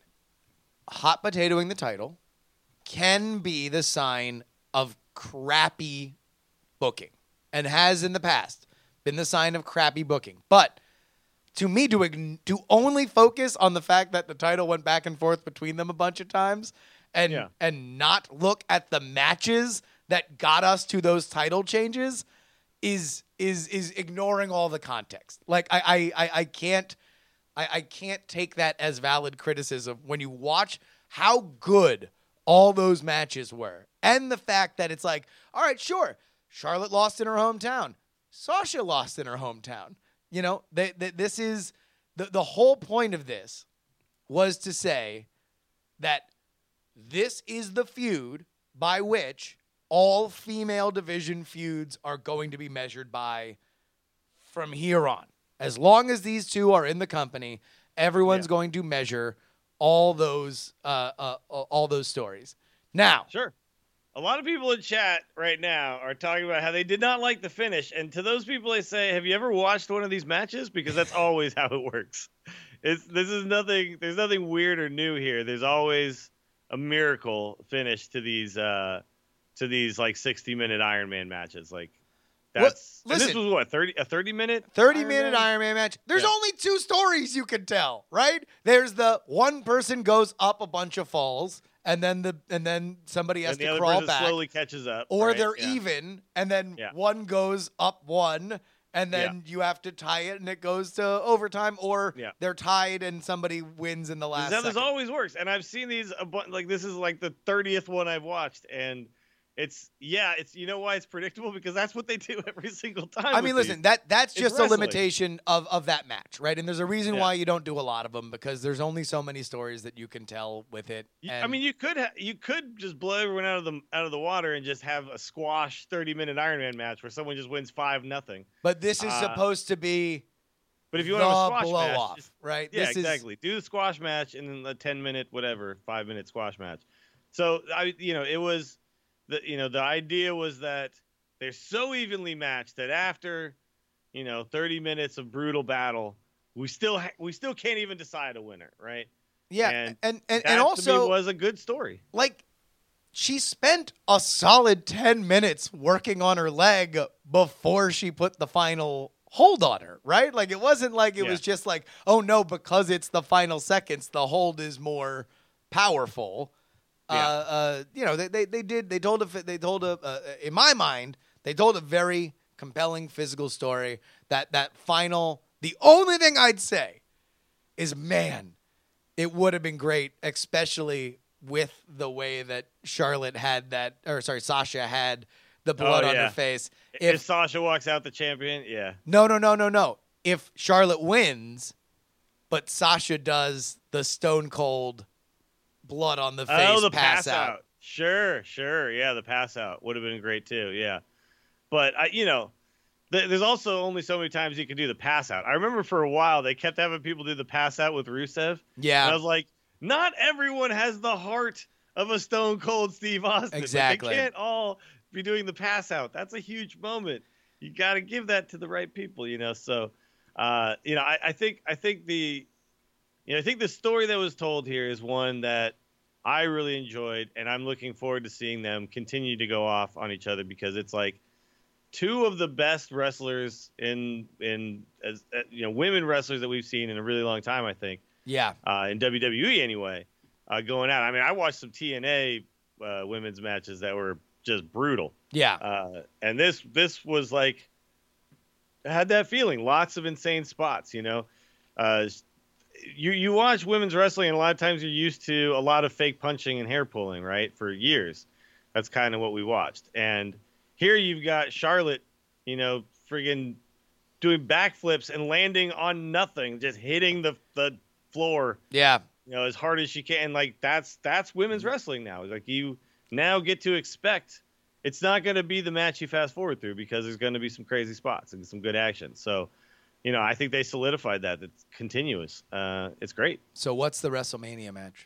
hot potatoing the title can be the sign of crappy booking and has in the past been the sign of crappy booking. But to me, to, ign- to only focus on the fact that the title went back and forth between them a bunch of times and,
Yeah.
and not look at the matches that got us to those title changes is is is ignoring all the context. Like I I I, I can't I, I can't take that as valid criticism when you watch how good all those matches were. And the fact that it's like, all right, sure, Charlotte lost in her hometown. Sasha lost in her hometown. You know, they, they, this is the, the whole point of this was to say that this is the feud by which all female division feuds are going to be measured by from here on. As long as these two are in the company, everyone's
Yeah.
going to measure all those uh, uh, all those stories. Now,
Sure. A lot of people in chat right now are talking about how they did not like the finish. And to those people, I say, have you ever watched one of these matches? Because that's always how it works. It's, this is nothing, there's nothing weird or new here. There's always a miracle finish to these, uh, to these like sixty minute Iron Man matches. Like that's,
Well,
and this
listen.
was what, thirty, a thirty minute,
thirty
Iron
minute
Man?
Iron Man match. There's
Yeah.
only two stories you can tell, right? There's the one person goes up a bunch of falls, and then the and then somebody has
And the
to
other
crawl
person
back,
slowly catches up.
or
right?
they're
Yeah.
even, and then
Yeah.
one goes up one, and then you have to tie it, and it goes to overtime, or
Yeah.
they're tied and somebody wins in the
This
last.
is how this
second.
always works, and I've seen these a bu- like this is like the thirtieth one I've watched, and It's yeah, it's you know why it's predictable because that's what they do every single time.
I mean,
with
listen,
these.
that that's
It's
just a
wrestling.
limitation of, of that match, right? And there's a reason
Yeah.
why you don't do a lot of them because there's only so many stories that you can tell with it.
You-
And,
I mean, you could ha- you could just blow everyone out of the out of the water and just have a squash thirty minute Iron Man match where someone just wins five nothing.
but this is
uh,
supposed to be
But if you
the
want to have a squash
blow
match,
off,
just-
right?
yeah,
this
exactly. Do the squash match and then a ten minute whatever five minute squash match. So I you know it was the you know the idea was that they're so evenly matched that after you know thirty minutes of brutal battle, we still ha- we still can't even decide a winner, right?
Is, yeah,
and
and and,
That
and
to
also
me was a good story.
like she spent a solid ten minutes working on her leg before she put the final hold on her, right? Like it wasn't like it
Yeah.
was just like, oh no, because it's the final seconds, the hold is more powerful.
Yeah.
Uh, uh, you know, they, they they did they told a they told a uh, in my mind they told a very compelling physical story. That that final, the only thing I'd say is, man, it would have been great, especially with the way that Charlotte had that, or sorry, Sasha had the blood on
yeah.
her face.
If,
If
Sasha walks out the champion, yeah.
no, no, no, no, no. If Charlotte wins, but Sasha does the Stone Cold blood on the face
Oh, the
pass,
pass, out. Sure, sure. Yeah, the pass out would have been great too. Yeah. But, I, you know, th- there's also only so many times you can do the pass out. I remember for a while they kept having people do the pass out with Rusev.
Yeah.
And I was like, not everyone has the heart of a Stone Cold Steve Austin. Like,
Exactly.
they can't all be doing the pass out. That's a huge moment. You got to give that to the right people, you know. So, uh, you know, I, I think I think the, you know, I think the story that was told here is one that I really enjoyed, and I'm looking forward to seeing them continue to go off on each other because it's like two of the best wrestlers in in as uh, you know women wrestlers that we've seen in a really long time. I think
Yeah.
uh, in W W E anyway, uh, going out. I mean, I watched some T N A uh, women's matches that were just brutal,
Yeah.
uh, and this this was like had that feeling. Lots of insane spots, you know. Uh, you you watch women's wrestling, and a lot of times you're used to a lot of fake punching and hair pulling, right? For years, that's kind of what we watched. And here you've got Charlotte, you know, friggin' doing backflips and landing on nothing, just hitting the the floor,
Yeah.
you know, as hard as she can. Like that's that's women's wrestling now. Like you now get to expect. It's not going to be the match you fast forward through because there's going to be some crazy spots and some good action. So, you know, I think they solidified that. It's continuous. Uh, it's great.
So what's the WrestleMania match?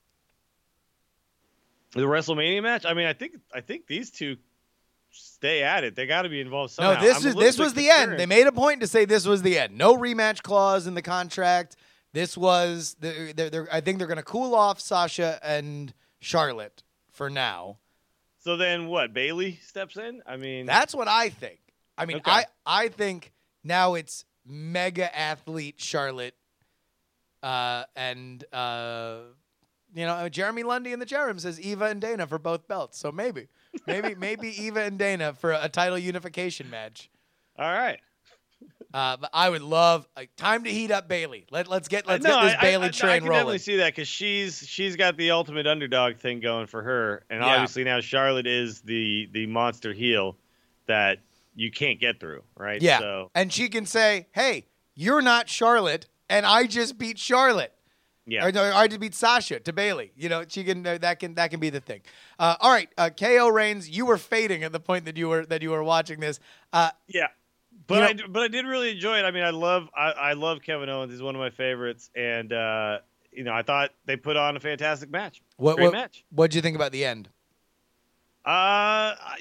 The WrestleMania match. I mean, I think I think these two stay at it. They got to be involved somehow.
No, this
I'm a
is
little
this
bit
was the
concerned.
end. They made a point to say this was the end. No rematch clause in the contract. This was the. They're, they're, I think they're going to cool off Sasha and Charlotte for now.
So then, what? Bailey steps in. I mean,
That's what I think. I mean,
Okay.
I I think now it's mega athlete Charlotte, uh, and uh, you know Jeremy Lundy in the chat room says Eva and Dana for both belts. So maybe, maybe, maybe Eva and Dana for a title unification match.
all right.
Uh, but I would love like, time to heat up Bailey. Let let's get let's
no,
get this
I,
Bailey
I, I,
train
I can
rolling.
definitely see that because she's she's got the ultimate underdog thing going for her, and
Yeah.
obviously now Charlotte is the the monster heel that you can't get through, right?
Yeah,
So
and she can say, "Hey, you're not Charlotte, and I just beat Charlotte."
yeah.
Or, no, I just beat Sasha to Bailey. You know, she can uh, that can that can be the thing. Uh, all right, uh, K O Reigns, you were fading at the point that you were that you were watching this. Uh,
Yeah, but
You know-
I d- but I did really enjoy it. I mean, I love I, I love Kevin Owens. He's one of my favorites, and uh, you know, I thought they put on a fantastic match.
what
Great
what
match.
what'd you think about the end?
Uh, I,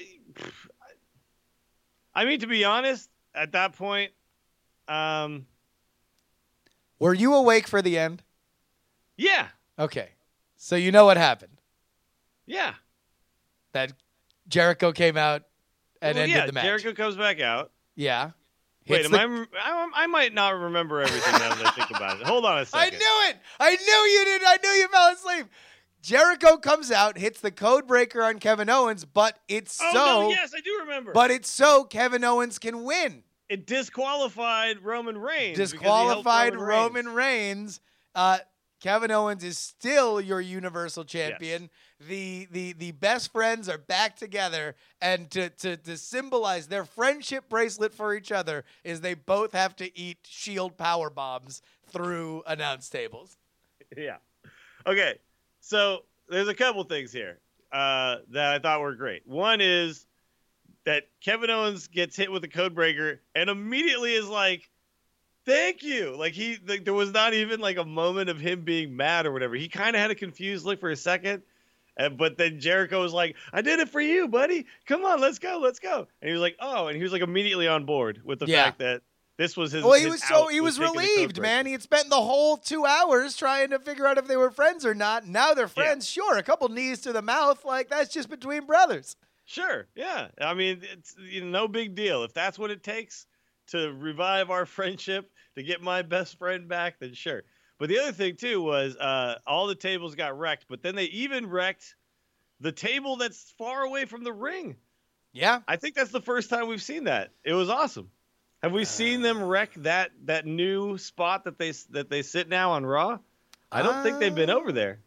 I mean, to be honest, at that point, um,
Were you awake for the end?
yeah,
Okay, so you know what happened.
yeah.
That Jericho came out and
Well,
ended
yeah,
the match.
Jericho comes back out.
Yeah.
Wait,
Hits
am
the-
I, rem- I? I might not remember everything now that I think about it. Hold on a
I
second.
knew it. I knew you did. I knew you fell asleep. Jericho comes out, hits the code breaker on Kevin Owens, but it's
Oh
so.
no! Yes, I do remember.
But it's so Kevin Owens can win.
it disqualified Roman Reigns. because he helped
Disqualified
Roman
Roman
Reigns.
Reigns. Uh, Kevin Owens is still your Universal Champion. the the the best friends are back together, and to to to symbolize their friendship bracelet for each other is they both have to eat Shield power bombs through announce tables.
Yeah. Okay. So there's a couple things here uh, that I thought were great. One is that Kevin Owens gets hit with a code breaker and immediately is like, thank you. Like he, like, there was not even like a moment of him being mad or whatever. He kind of had a confused look for a second. Uh, but then Jericho was like, I did it for you, buddy. Come on, let's go. Let's go. And he was like, oh, and he was like immediately on board with the
Yeah.
fact that this was his.
Well, he
his
was so
out,
he was
taking the code
relieved,
breaker.
man. He had spent the whole two hours trying to figure out if they were friends or not. Now they're friends. Sure, a couple knees to the mouth, like that's just between brothers.
Sure, yeah. I mean, it's you know, no big deal. If that's what it takes to revive our friendship, to get my best friend back, then sure. But the other thing, too, was uh, all the tables got wrecked, but then they even wrecked the table that's far away from the ring.
Yeah,
I think that's the first time we've seen that. It was awesome. Have we seen them wreck that that new spot that they that they sit now on Raw? I don't uh, think they've been over there.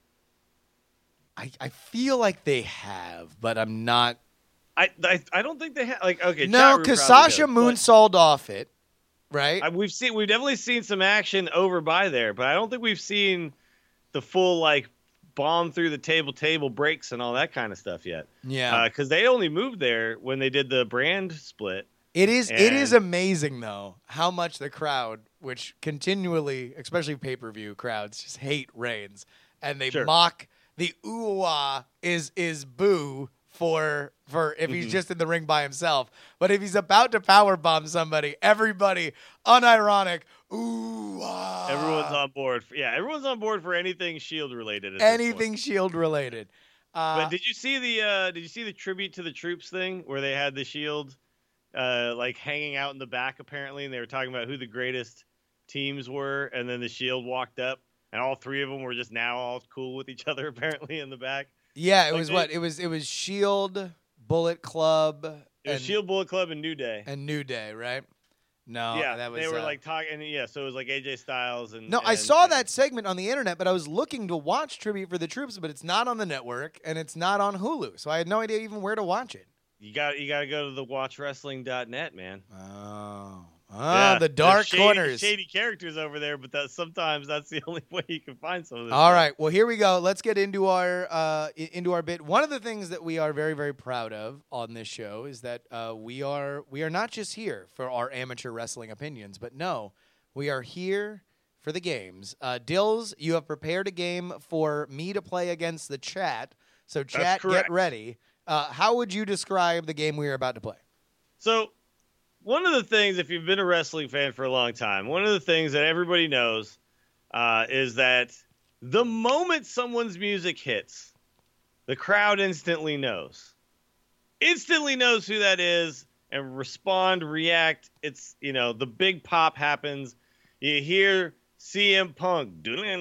I, I feel like they have, but I'm not.
I I, I don't think they have. Like okay,
no, because Sasha moonsaulted off it, right?
I, we've seen we've definitely seen some action over by there, but I don't think we've seen the full like bomb through the table, table breaks, and all that kind of stuff yet.
Yeah,
because uh, they only moved there when they did the brand split.
It is
and
it is amazing though how much the crowd, which continually, especially pay-per-view crowds, just hate Reigns, and they
sure.
mock the ooh-ah is is boo for for if he's
mm-hmm.
just in the ring by himself. But if he's about to powerbomb somebody, everybody unironic ooh-ah.
Everyone's on board. For, yeah, everyone's on board for anything Shield related. At
anything
this point.
Shield related. Uh,
but did you see the uh, did you see the tribute to the troops thing where they had the Shield? Uh, like hanging out in the back apparently, and they were talking about who the greatest teams were, and then the Shield walked up, and all three of them were just now all cool with each other apparently in the back.
Yeah, it
like
was
they,
what it was. It was Shield, Bullet Club,
it
and
was Shield, Bullet Club, and New Day.
and New Day, right? No,
yeah,
that was
they were
uh,
like talking, and yeah, so it was like A J Styles and.
No,
and,
I saw
and,
that segment on the internet, but I was looking to watch Tribute for the Troops, but it's not on the network and it's not on Hulu, so I had no idea even where to watch it.
You got you got to go to the watch wrestling dot net, man.
Oh, oh
yeah,
the dark
shady,
corners.
Shady characters over there, but that, sometimes that's the only way you can find some of this.
All
stuff.
right, well here we go. Let's get into our uh, into our bit. One of the things that we are very very proud of on this show is that uh, we are we are not just here for our amateur wrestling opinions, but no, we are here for the games. Uh, Dills, you have prepared a game for me to play against the chat. So chat, get ready. Uh, how would you describe the game we are about to play?
So, one of the things, if you've been a wrestling fan for a long time, one of the things that everybody knows uh, is that the moment someone's music hits, the crowd instantly knows. Instantly knows who that is and respond, react. It's, you know, the big pop happens. You hear C M Punk.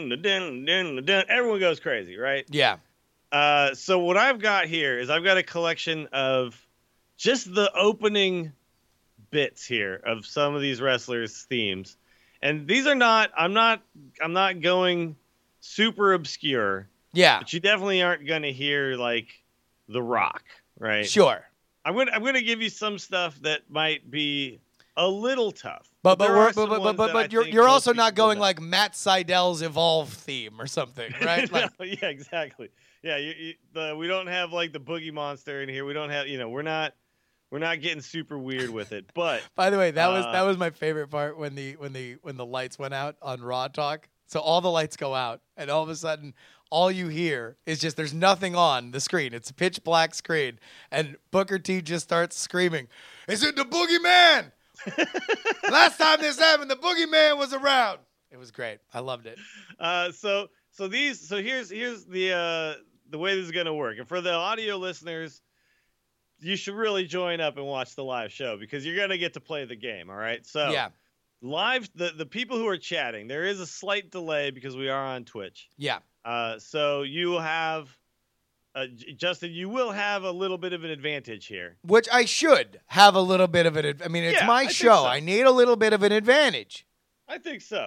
Everyone goes crazy, right?
Yeah.
Uh, so what I've got here is I've got a collection of just the opening bits here of some of these wrestlers' themes. And these are not, I'm not, I'm not going super obscure.
Yeah.
But you definitely aren't going to hear like The Rock, right?
Sure.
I'm going to, I'm going to give you some stuff that might be a little tough.
But but
there
we're,
are
but
some
but but,
ones
but,
that
but
I
you're
think
you're
most
also not
people
going
know.
like Matt Seidel's Evolve theme or something, right? Like,
No, yeah, exactly. Yeah, you, you, the, we don't have like the Boogie Monster in here. We don't have, you know, we're not we're not getting super weird with it. But
by the way, that was
uh,
that was my favorite part when the when the when the lights went out on Raw Talk. So all the lights go out, and all of a sudden, all you hear is just there's nothing on the screen. It's a pitch black screen, and Booker T just starts screaming, "Is it the Boogeyman?" Last time this happened, the Boogeyman was around. It was great. I loved it.
Uh, so so these so here's here's the uh, the way this is gonna work. And for the audio listeners, you should really join up and watch the live show because you're gonna get to play the game. All right. So
Yeah.
live the the people who are chatting, there is a slight delay because we are on Twitch.
Yeah.
Uh, so you will have. Uh, J- Justin, you will have a little bit of an advantage here.
Which I should have a little bit of an. ad- I mean, it's
Yeah,
my
I think
show.
so.
I need a little bit of an advantage.
I think so.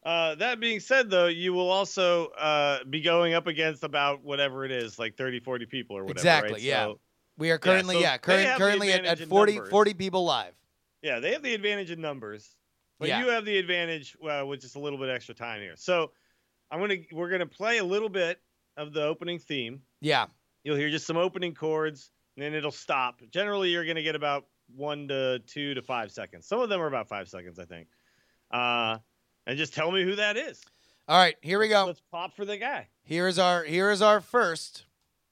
Uh, that being said, though, you will also uh, be going up against about whatever it is, like thirty, forty people or whatever.
Exactly,
right?
yeah.
So,
We are currently,
so
yeah,
they
current,
have the
currently at,
advantage
at
in
forty,
numbers.
forty people live.
yeah, they have the advantage in numbers, but
Yeah.
you have the advantage uh, with just a little bit extra time here. So I'm gonna we're gonna play a little bit of the opening theme.
Yeah.
You'll hear just some opening chords, and then it'll stop. Generally, you're gonna get about one to two to five seconds. Some of them are about five seconds, I think. Uh, and just tell me who that is.
All right, here we go.
Let's pop for the guy.
Here is our here is our first.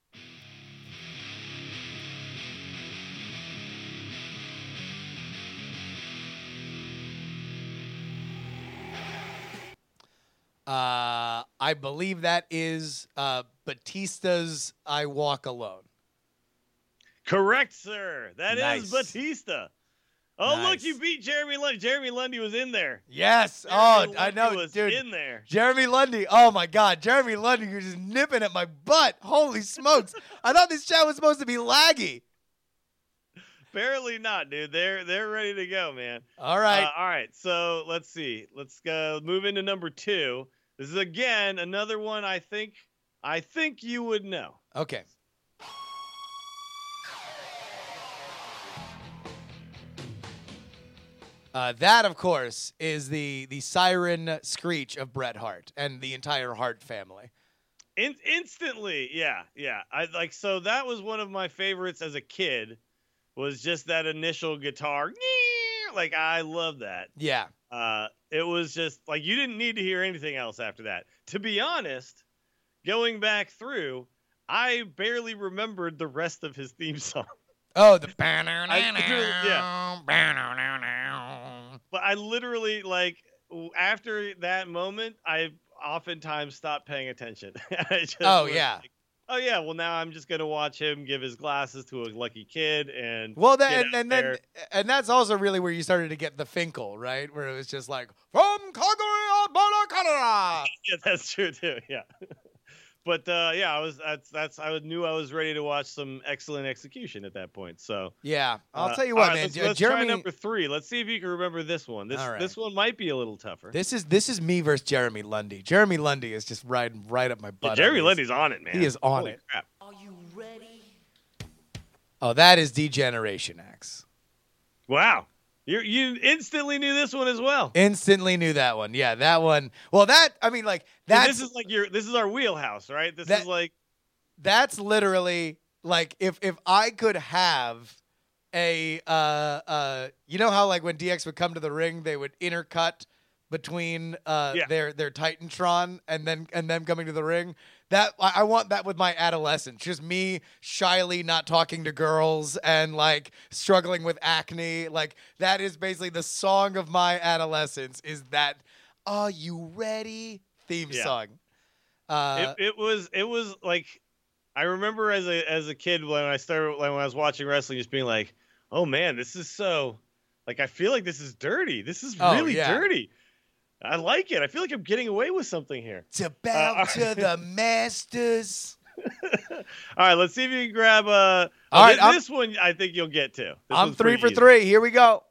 Uh, I believe that is uh, Batista's "I Walk Alone."
Correct, sir. That is
Nice.
Batista. Oh,
Nice.
look, you beat Jeremy Lundy. Jeremy Lundy was in there.
Yes.
Jeremy
Oh, I
Lundy
know,
was
dude.
in there.
Jeremy Lundy. Oh my God, Jeremy Lundy, you're just nipping at my butt. Holy smokes! I thought this chat was supposed to be laggy.
Apparently not, dude. They're they're ready to go, man.
All right.
Uh, all right. So let's see. Let's uh, move into number two. This is again another one. I think I think you would know.
Okay. Uh, that, of course, is the the siren screech of Bret Hart and the entire Hart family.
In- instantly, yeah, yeah. I like so that was one of my favorites as a kid. Was just that initial guitar. Like I love that.
Yeah.
Uh, it was just like you didn't need to hear anything else after that. To be honest, going back through, I barely remembered the rest of his theme song.
Oh, the
I literally- yeah. But I literally like after that moment, I oftentimes stopped paying attention. I just
Oh,
was
yeah.
like, oh yeah. Well, now I'm just gonna watch him give his glasses to a lucky kid and
Well,
get
then,
out
and, and then,
there.
and that's also really where you started to get the Finkel, right? Where it was just like, from Calgary, Alberta, Canada.
Yeah, that's true too. Yeah. But uh, yeah, I was that's that's I knew I was ready to watch some excellent execution at that point. So
Yeah, I'll
uh,
tell you
all
what,
right,
man.
Let's,
J-
let's try
Jeremy,
number three. Let's see if you can remember this one. This
All right.
this one might be a little tougher.
this is this is me versus Jeremy Lundy. Jeremy Lundy is just riding right up my
Yeah,
butt.
Jeremy
on this.
Lundy's on it, man.
He is on
Holy
it.
Crap.
Oh, that is Degeneration X.
Wow, you you instantly knew this one as well.
Instantly knew that one. Yeah, that one. Well, that I mean, like
So
that's
this is like your this is our wheelhouse, right? This
That-
is like
that's literally like if if I could have a uh uh you know how like when D X would come to the ring they would intercut between uh
Yeah.
their their Titantron and then and them coming to the ring. That I, I want that with my adolescence. Just me shyly not talking to girls and like struggling with acne. Like that is basically the song of my adolescence is that "Are You Ready" theme
Yeah.
song. Uh
it, it was it was like I remember as a as a kid when I started when I was watching wrestling, just being like, oh man, this is so like I feel like this is dirty. This is
Oh,
really
yeah.
dirty. I like it. I feel like I'm getting away with something here.
It's about
Uh,
to the masters.
All right, let's see if you can grab uh
All
oh,
right,
thi-
I'm-
this one I think you'll get to. This
I'm
one's
three
pretty
for
easy.
three. Here we go.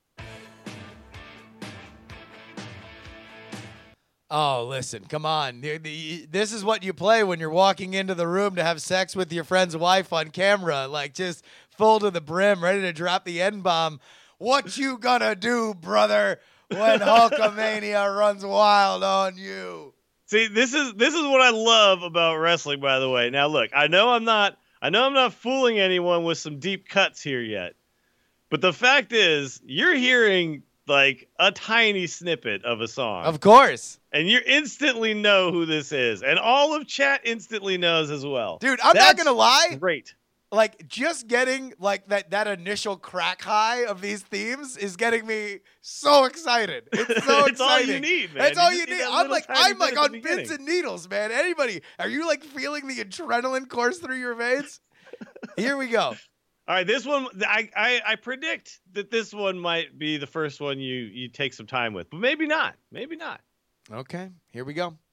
Oh, listen, come on. The- the- This is what you play when you're walking into the room to have sex with your friend's wife on camera. Like, just full to the brim, ready to drop the N-bomb. What you gonna do, brother, when Hulkamania runs wild on you?
See, this is this is what I love about wrestling, by the way. Now look, I know I'm not I know I'm not fooling anyone with some deep cuts here yet. But the fact is, you're hearing like a tiny snippet of a song.
Of course.
And you instantly know who this is. And all of chat instantly knows as well.
Dude, I'm
That's
not gonna lie.
Great.
Like just getting like that that initial crack high of these themes is getting me so excited. It's so
It's all
exciting.
you need, man.
That's
You
all
just
you
need
need.
that
I'm
little
like
tiny
I'm
bit
like
at the
on
beginning.
pins and needles, man. Anybody, are you like feeling the adrenaline course through your veins? Here we go.
All right, this one I, I I predict that this one might be the first one you you take some time with, but maybe not. Maybe not.
Okay, here we go.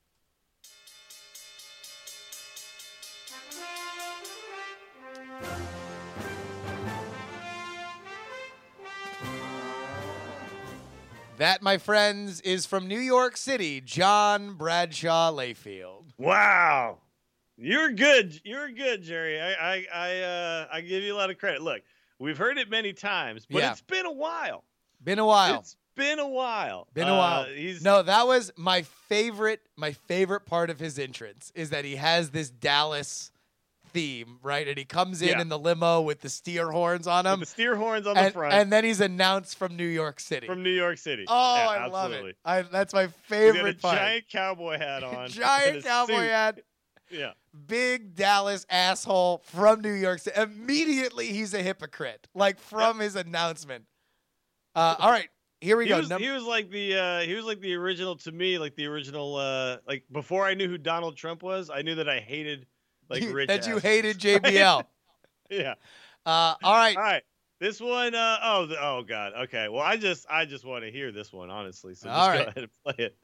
That, my friends, is from New York City, John Bradshaw Layfield.
Wow. You're good. You're good, Jerry. I I I, uh, I give you a lot of credit. Look, we've heard it many times, but
Yeah.
it's been a while.
Been a while.
It's been a while.
Been a
Uh,
while.
he's
No, that was my favorite. My favorite part of his entrance is that he has this Dallas theme, right? And he comes in
Yeah.
in the limo with the steer horns on him,
with the steer horns on the
and,
front
and then he's announced from New York City.
from New York City.
oh,
Yeah,
I love
absolutely.
it. I, that's my
He's got a
favorite part.
giant cowboy hat on. and
Giant
a
cowboy
suit.
hat.
Yeah.
Big Dallas asshole from New York City. Immediately, he's a hypocrite, like from his announcement. Uh, all right, here we
He
go.
was,
Num-
he was like the uh, he was like the original to me, like the original uh, like before I knew who Donald Trump was, I knew that I hated like
you-
rich
that you
assholes.
hated J B L.
Yeah.
Uh, all right.
All right. This one uh oh the, oh god. Okay. Well, I just I just want to hear this one, honestly. So just
All
go
right.
ahead and play it.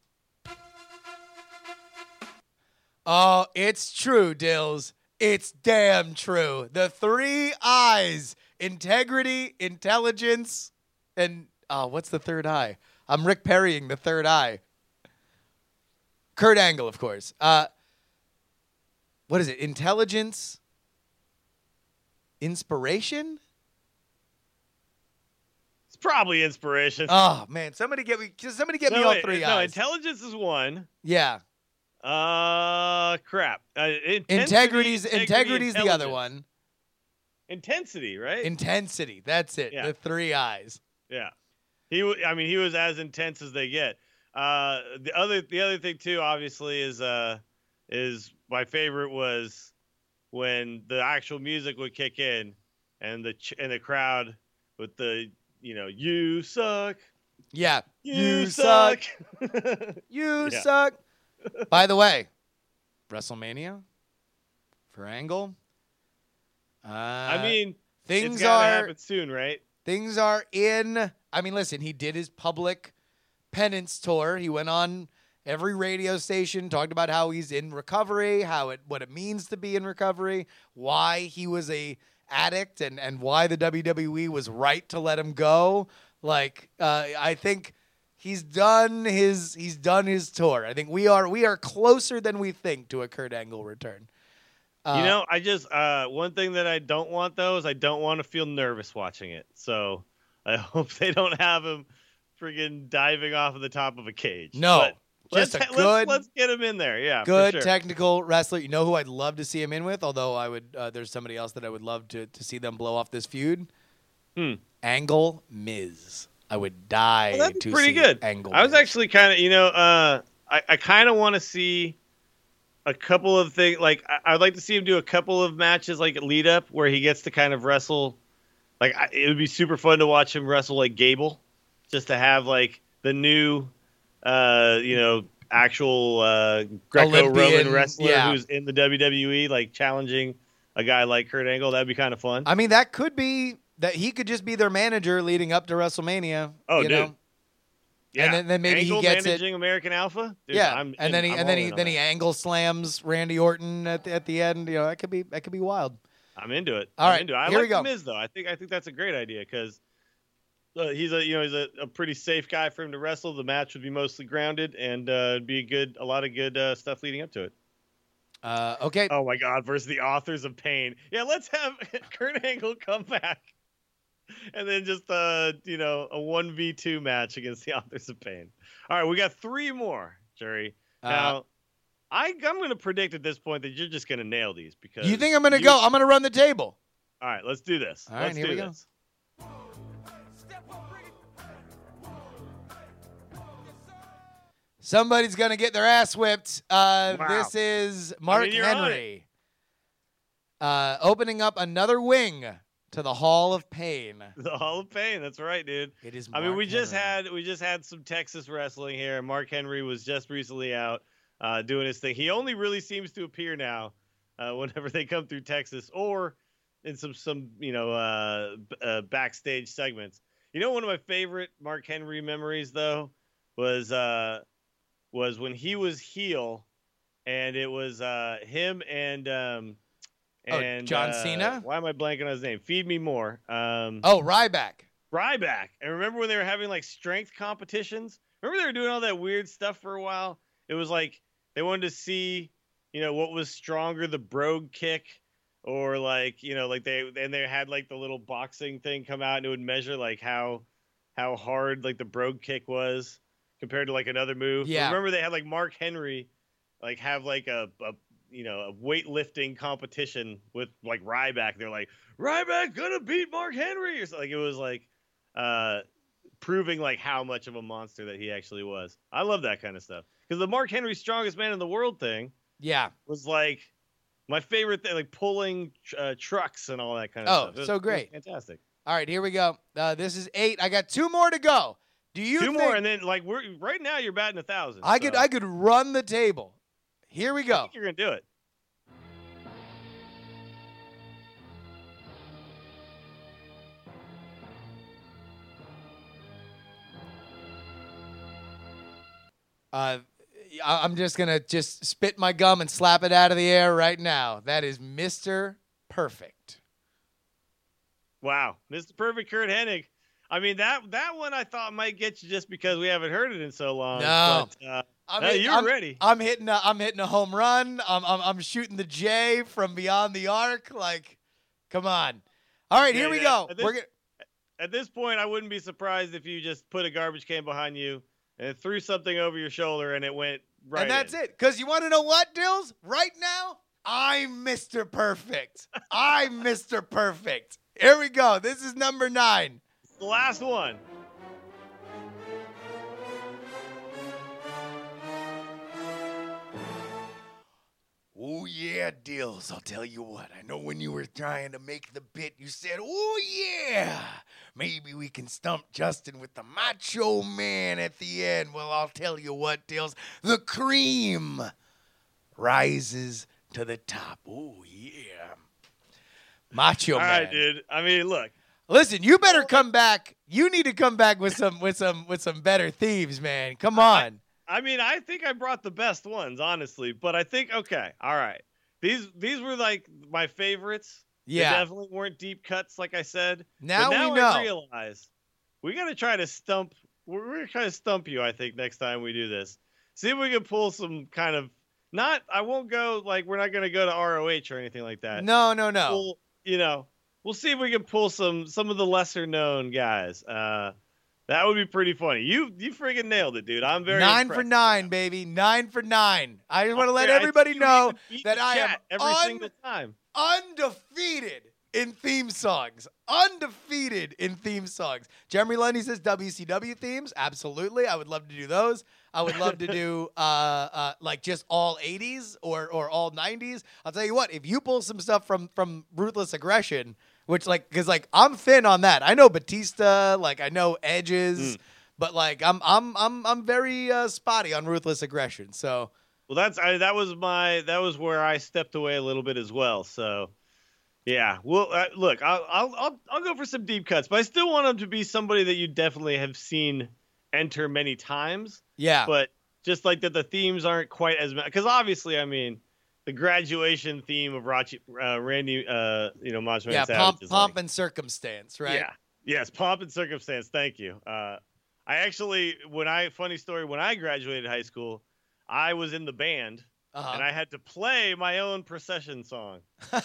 Oh, it's true, Dills. It's damn true. The three eyes: integrity, intelligence, and oh, what's the third eye? I'm Rick Perrying the third eye. Kurt Angle, of course. Uh, what is it? Intelligence, inspiration.
It's probably inspiration.
Oh man, somebody get me. Somebody get
no,
me all
wait,
three
no,
eyes.
intelligence is one.
Yeah,
Uh crap. Uh, intensity,
integrity's
integrity,
integrity's the other
intelligence.
one.
Intensity, right?
Intensity. That's it.
Yeah.
The three eyes.
Yeah, he. w- I mean, he was as intense as they get. Uh, the other, the other thing too, obviously, is uh, is my favorite was when the actual music would kick in, and the ch- and the crowd with the you know you suck,
Yeah.
you,
suck.
suck.
You
Yeah.
suck. By the way, WrestleMania for Angle. Uh,
I mean,
things
it's gotta
are
happen soon, right?
things are in. I mean, listen, he did his public penance tour. He went on every radio station, talked about how he's in recovery, how it what it means to be in recovery, why he was a addict, and and why the W W E was right to let him go. Like, uh, I think he's done his he's done his tour. I think we are we are closer than we think to a Kurt Angle return. Uh,
You know, I just uh, one thing that I don't want though is I don't want to feel nervous watching it. So I hope they don't have him friggin' diving off of the top of a cage.
No,
But
just
let's,
a
let's,
good-
let's get him in there. Yeah, for
good
sure.
technical wrestler. You know who I'd love to see him in with? Although I would, uh, there's somebody else that I would love to to see them blow off this feud.
Hmm.
Angle Miz. I would die
Well, that'd
to
be pretty
see
good.
Angle.
I was
Miz.
actually kind of, you know, uh, I, I kind of want to see a couple of things. Like, I, I'd like to see him do a couple of matches, like lead up, where he gets to kind of wrestle. Like, I, it would be super fun to watch him wrestle like Gable, just to have like the new, uh, you know, actual uh, Greco-Roman
Olympian,
wrestler
yeah.
who's in the W W E, like challenging a guy like Kurt Angle. That'd be kind of fun.
I mean, that could be that he could just be their manager leading up to WrestleMania.
Oh,
you
dude.
know?
Yeah,
and then- then maybe he
Angle
gets it-
managing American Alpha. Dude,
yeah,
I'm
and
in-
then he
I'm
and then
all
he
in on
then he
that.
angle slams Randy Orton at the, at the end. You know, that could be that could be wild.
I'm into it.
All
I'm
right,
into it. I
here
like
we go.
The Miz though. I think I think that's a great idea because uh, he's a you know he's a, a pretty safe guy for him to wrestle. The match would be mostly grounded and uh, it'd be a good a lot of good uh, stuff leading up to it.
Uh, okay,
Oh my God! Versus the Authors of Pain. Yeah, let's have Kurt Angle come back, and then just uh you know a one v two match against the Authors of Pain. All right, we got three more, Jerry.
Uh,
Now, I I'm going to predict at this point that you're just going to nail these because
you think I'm gonna
you-
go? I'm gonna run the table.
All right, let's do this.
All right,
let's
here
do
we go.
this.
Somebody's gonna get their ass whipped. Uh,
Wow.
This is Mark
mean, you're on
Henry uh, opening up another wing to the Hall of Pain.
The Hall of Pain. That's right, dude.
It is.
I mean,
Mark
we just
Henry.
had we just had some Texas wrestling here. Mark Henry was just recently out uh, doing his thing. He only really seems to appear now uh, whenever they come through Texas or in some some you know uh, b- uh, backstage segments. You know, one of my favorite Mark Henry memories though was uh, was when he was heel, and it was uh, him and um,
Oh,
and
John
uh,
Cena?
Why am I blanking on his name? Feed Me More. Um,
Oh, Ryback.
Ryback. And remember when they were having like strength competitions? Remember they were doing all that weird stuff for a while? It was like they wanted to see, you know, what was stronger, the brogue kick, or like, you know, like they and they had like the little boxing thing come out and it would measure like how how hard like the brogue kick was compared to like another move.
Yeah.
Remember they had like Mark Henry like have like a, a you know, a weightlifting competition with like Ryback. They're like, Ryback gonna beat Mark Henry or something. Like it was like uh proving like how much of a monster that he actually was. I love that kind of stuff. Because the Mark Henry strongest man in the world thing
Yeah.
was like my favorite thing, like pulling uh, trucks and all that kind of
Oh,
stuff. It was-
so
it was
great.
fantastic.
All right, here we go. Uh, this is eight. I got two more to go. Do you
Two
think
more, and then like we're right now you're batting a thousand.
I could
so
I could run the table? Here we
I
go.
think you're gonna do it.
Uh, I- I'm just gonna just spit my gum and slap it out of the air right now. That is Mister Perfect.
Wow, Mister Perfect, Kurt Hennig. I mean that that one I thought might get you just because we haven't heard it in so long.
No.
but, uh,
I'm
no,
hit-
you're
I'm-
ready.
I'm hitting a I'm hitting a home run. I'm I'm, I'm shooting the J from beyond the arc. Like, come on. All right,
Yeah,
here we
yeah.
go.
At this-
We're gonna.
At this point, I wouldn't be surprised if you just put a garbage can behind you and threw something over your shoulder and it went right.
And that's
in.
it. Because you want to know what, Dills? Right now, I'm Mister Perfect. I'm Mister Perfect. Here we go. This is number nine.
It's the last one.
Oh, yeah, Dills. I'll tell you what. I know when you were trying to make the bit, you said, oh, yeah, maybe we can stump Justin with the Macho Man at the end. Well, I'll tell you what, Dills. The cream rises to the top. Oh, yeah. Macho
All
Man.
right, dude. I mean, look.
Listen, you better come back. You need to come back with some with some with some better themes, man. Come on.
I mean, I think I brought the best ones, honestly. But I think, okay, all right. These these were like my favorites.
Yeah.
They definitely weren't deep cuts, like I said.
Now
but now
we know.
I realize we got to try to stump. We're, we're going to try to stump you, I think, next time we do this. See if we can pull some kind of, not, I won't go, like, we're not going to go to R O H or anything like that.
No, no, no.
We'll, you know, we'll see if we can pull some some of the lesser known guys. Uh, that would be pretty funny. You you freaking nailed it, dude. I'm very
Nine for
impressed.
nine, baby. Nine for nine. I just want to let
I
everybody
see you
know
even beat
that
the
I am
chat every
un-
single time.
undefeated in theme songs. Undefeated in theme songs. Jeremy Lundy says W C W themes. Absolutely. I would love to do those. I would love to do uh, uh, like just all eighties or or all nineties. I'll tell you what, if you pull some stuff from from Ruthless Aggression, which like because like I'm thin on that. I know Batista, like I know Edges,
Mm.
but like I'm I'm I'm I'm very uh, spotty on Ruthless Aggression. So
Well, that's I, that was my that was where I stepped away a little bit as well. So, yeah. Well, uh, look, I'll, I'll I'll I'll go for some deep cuts, but I still want him to be somebody that you definitely have seen enter many times.
yeah,
But just like that, the themes aren't quite as because obviously, I mean, the graduation theme of Rachi, uh, Randy, uh, you know, Macho Man
yeah,
Savage
pomp,
is
pomp
like,
and circumstance, right?
yeah, yes, pomp and circumstance. Thank you. Uh, I actually, when I funny story, when I graduated high school, I was in the band.
Uh-huh.
And I had to play my own procession song. Uh,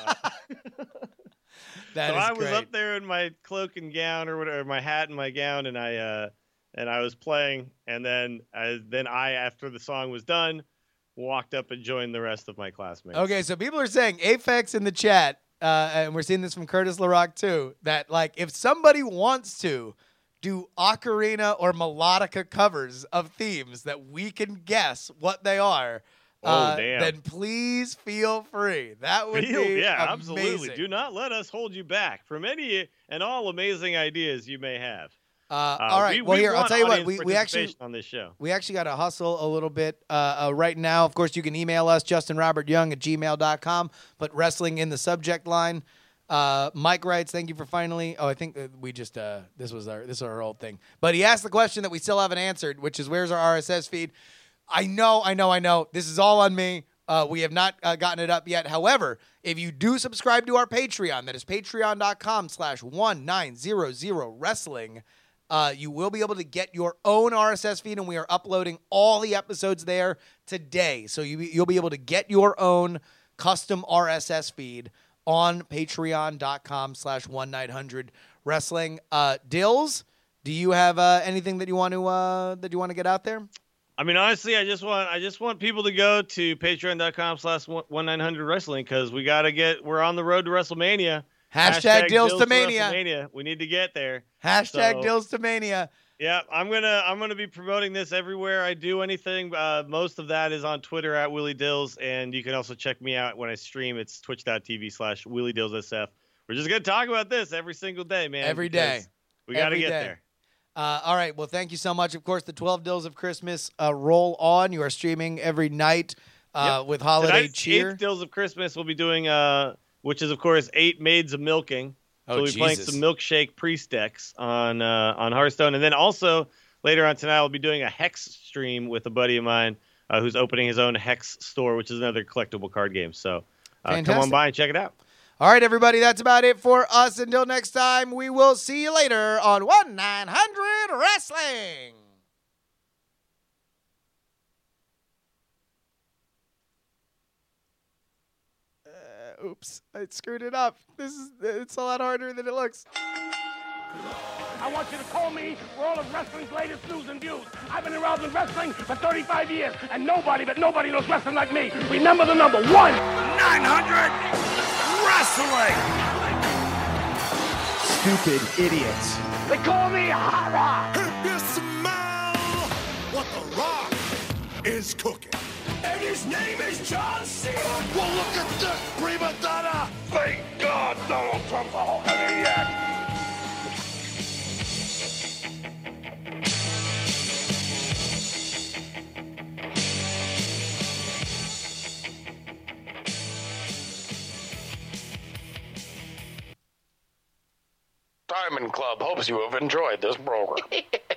That
so
is
I was
great.
up there in my cloak and gown or whatever, my hat and my gown, and I uh, and I was playing. And then I, then I, after the song was done, walked up and joined the rest of my classmates.
Okay, so people are saying Aphex in the chat, uh, and we're seeing this from Curtis LaRock too, that like if somebody wants to do ocarina or melodica covers of themes that we can guess what they are,
Oh,
uh,
damn.
then please feel free. That would
Feel-
be
yeah,
amazing.
absolutely. Do not let us hold you back from any and all amazing ideas you may have.
Uh,
Uh,
all right,
we-
well
we
here I'll
want
tell you what
audience
we, we actually
participation on this show.
We actually got to hustle a little bit uh, uh, right now. Of course, you can email us, justin robert young at gmail dot com. Put wrestling in the subject line. Uh, Mike writes, thank you for finally. Oh, I think that we just, uh, this was our, this is our old thing. But he asked the question that we still haven't answered, which is where's our R S S feed? I know, I know, I know. This is all on me. Uh, we have not uh, gotten it up yet. However, if you do subscribe to our Patreon, that is patreon.com slash 1900 wrestling, uh, you will be able to get your own R S S feed, and we are uploading all the episodes there today. So you, you'll be able to get your own custom R S S feed on patreon.com slash 1900 wrestling. Uh, Dills, do you have uh, anything that you want to uh, that you want to get out there?
I mean, honestly, I just want I just want people to go to patreon.com slash 1900 wrestling because we got to get, we're on the road to WrestleMania.
Hashtag, Hashtag Dills to
to
Mania.
WrestleMania. We need to get there.
Hashtag
so,
Dills to Mania.
Yeah, I'm gonna I'm gonna be promoting this everywhere I do anything. Uh, most of that is on Twitter at Willie Dills, and you can also check me out when I stream. It's twitch.tv slash Willie Dills SF. We're just gonna talk about this every single day, man.
Every day.
We got to get
day.
there.
Uh, all right. Well, thank you so much. Of course, the twelve Dills of Christmas uh, roll on. You are streaming every night uh,
yep.
with Holiday
Tonight's
Cheer.
eighth Dills of Christmas we'll be doing, uh, which is, of course, Eight Maids of Milking. So
oh,
we'll be
Jesus.
playing some milkshake pre-sticks on, uh, on Hearthstone. And then also, later on tonight, we'll be doing a Hex stream with a buddy of mine uh, who's opening his own Hex store, which is another collectible card game. So uh, come on by and check it out.
All right, everybody, that's about it for us. Until next time, we will see you later on nineteen hundred Wrestling. Uh, oops, I screwed it up. This is it's a lot harder than it looks.
I want you to call me for all of wrestling's latest news and views. I've been around in wrestling for thirty-five years, and nobody but nobody knows wrestling like me. Remember the number one.
nine hundred Wrestling!
Stupid idiots.
They call me Hara.
If you smell what The Rock is cooking, and his name is John Cena. Well, look at this prima donna.
Thank God Donald Trump's a whole idiot.
Diamond Club hopes you have enjoyed this program.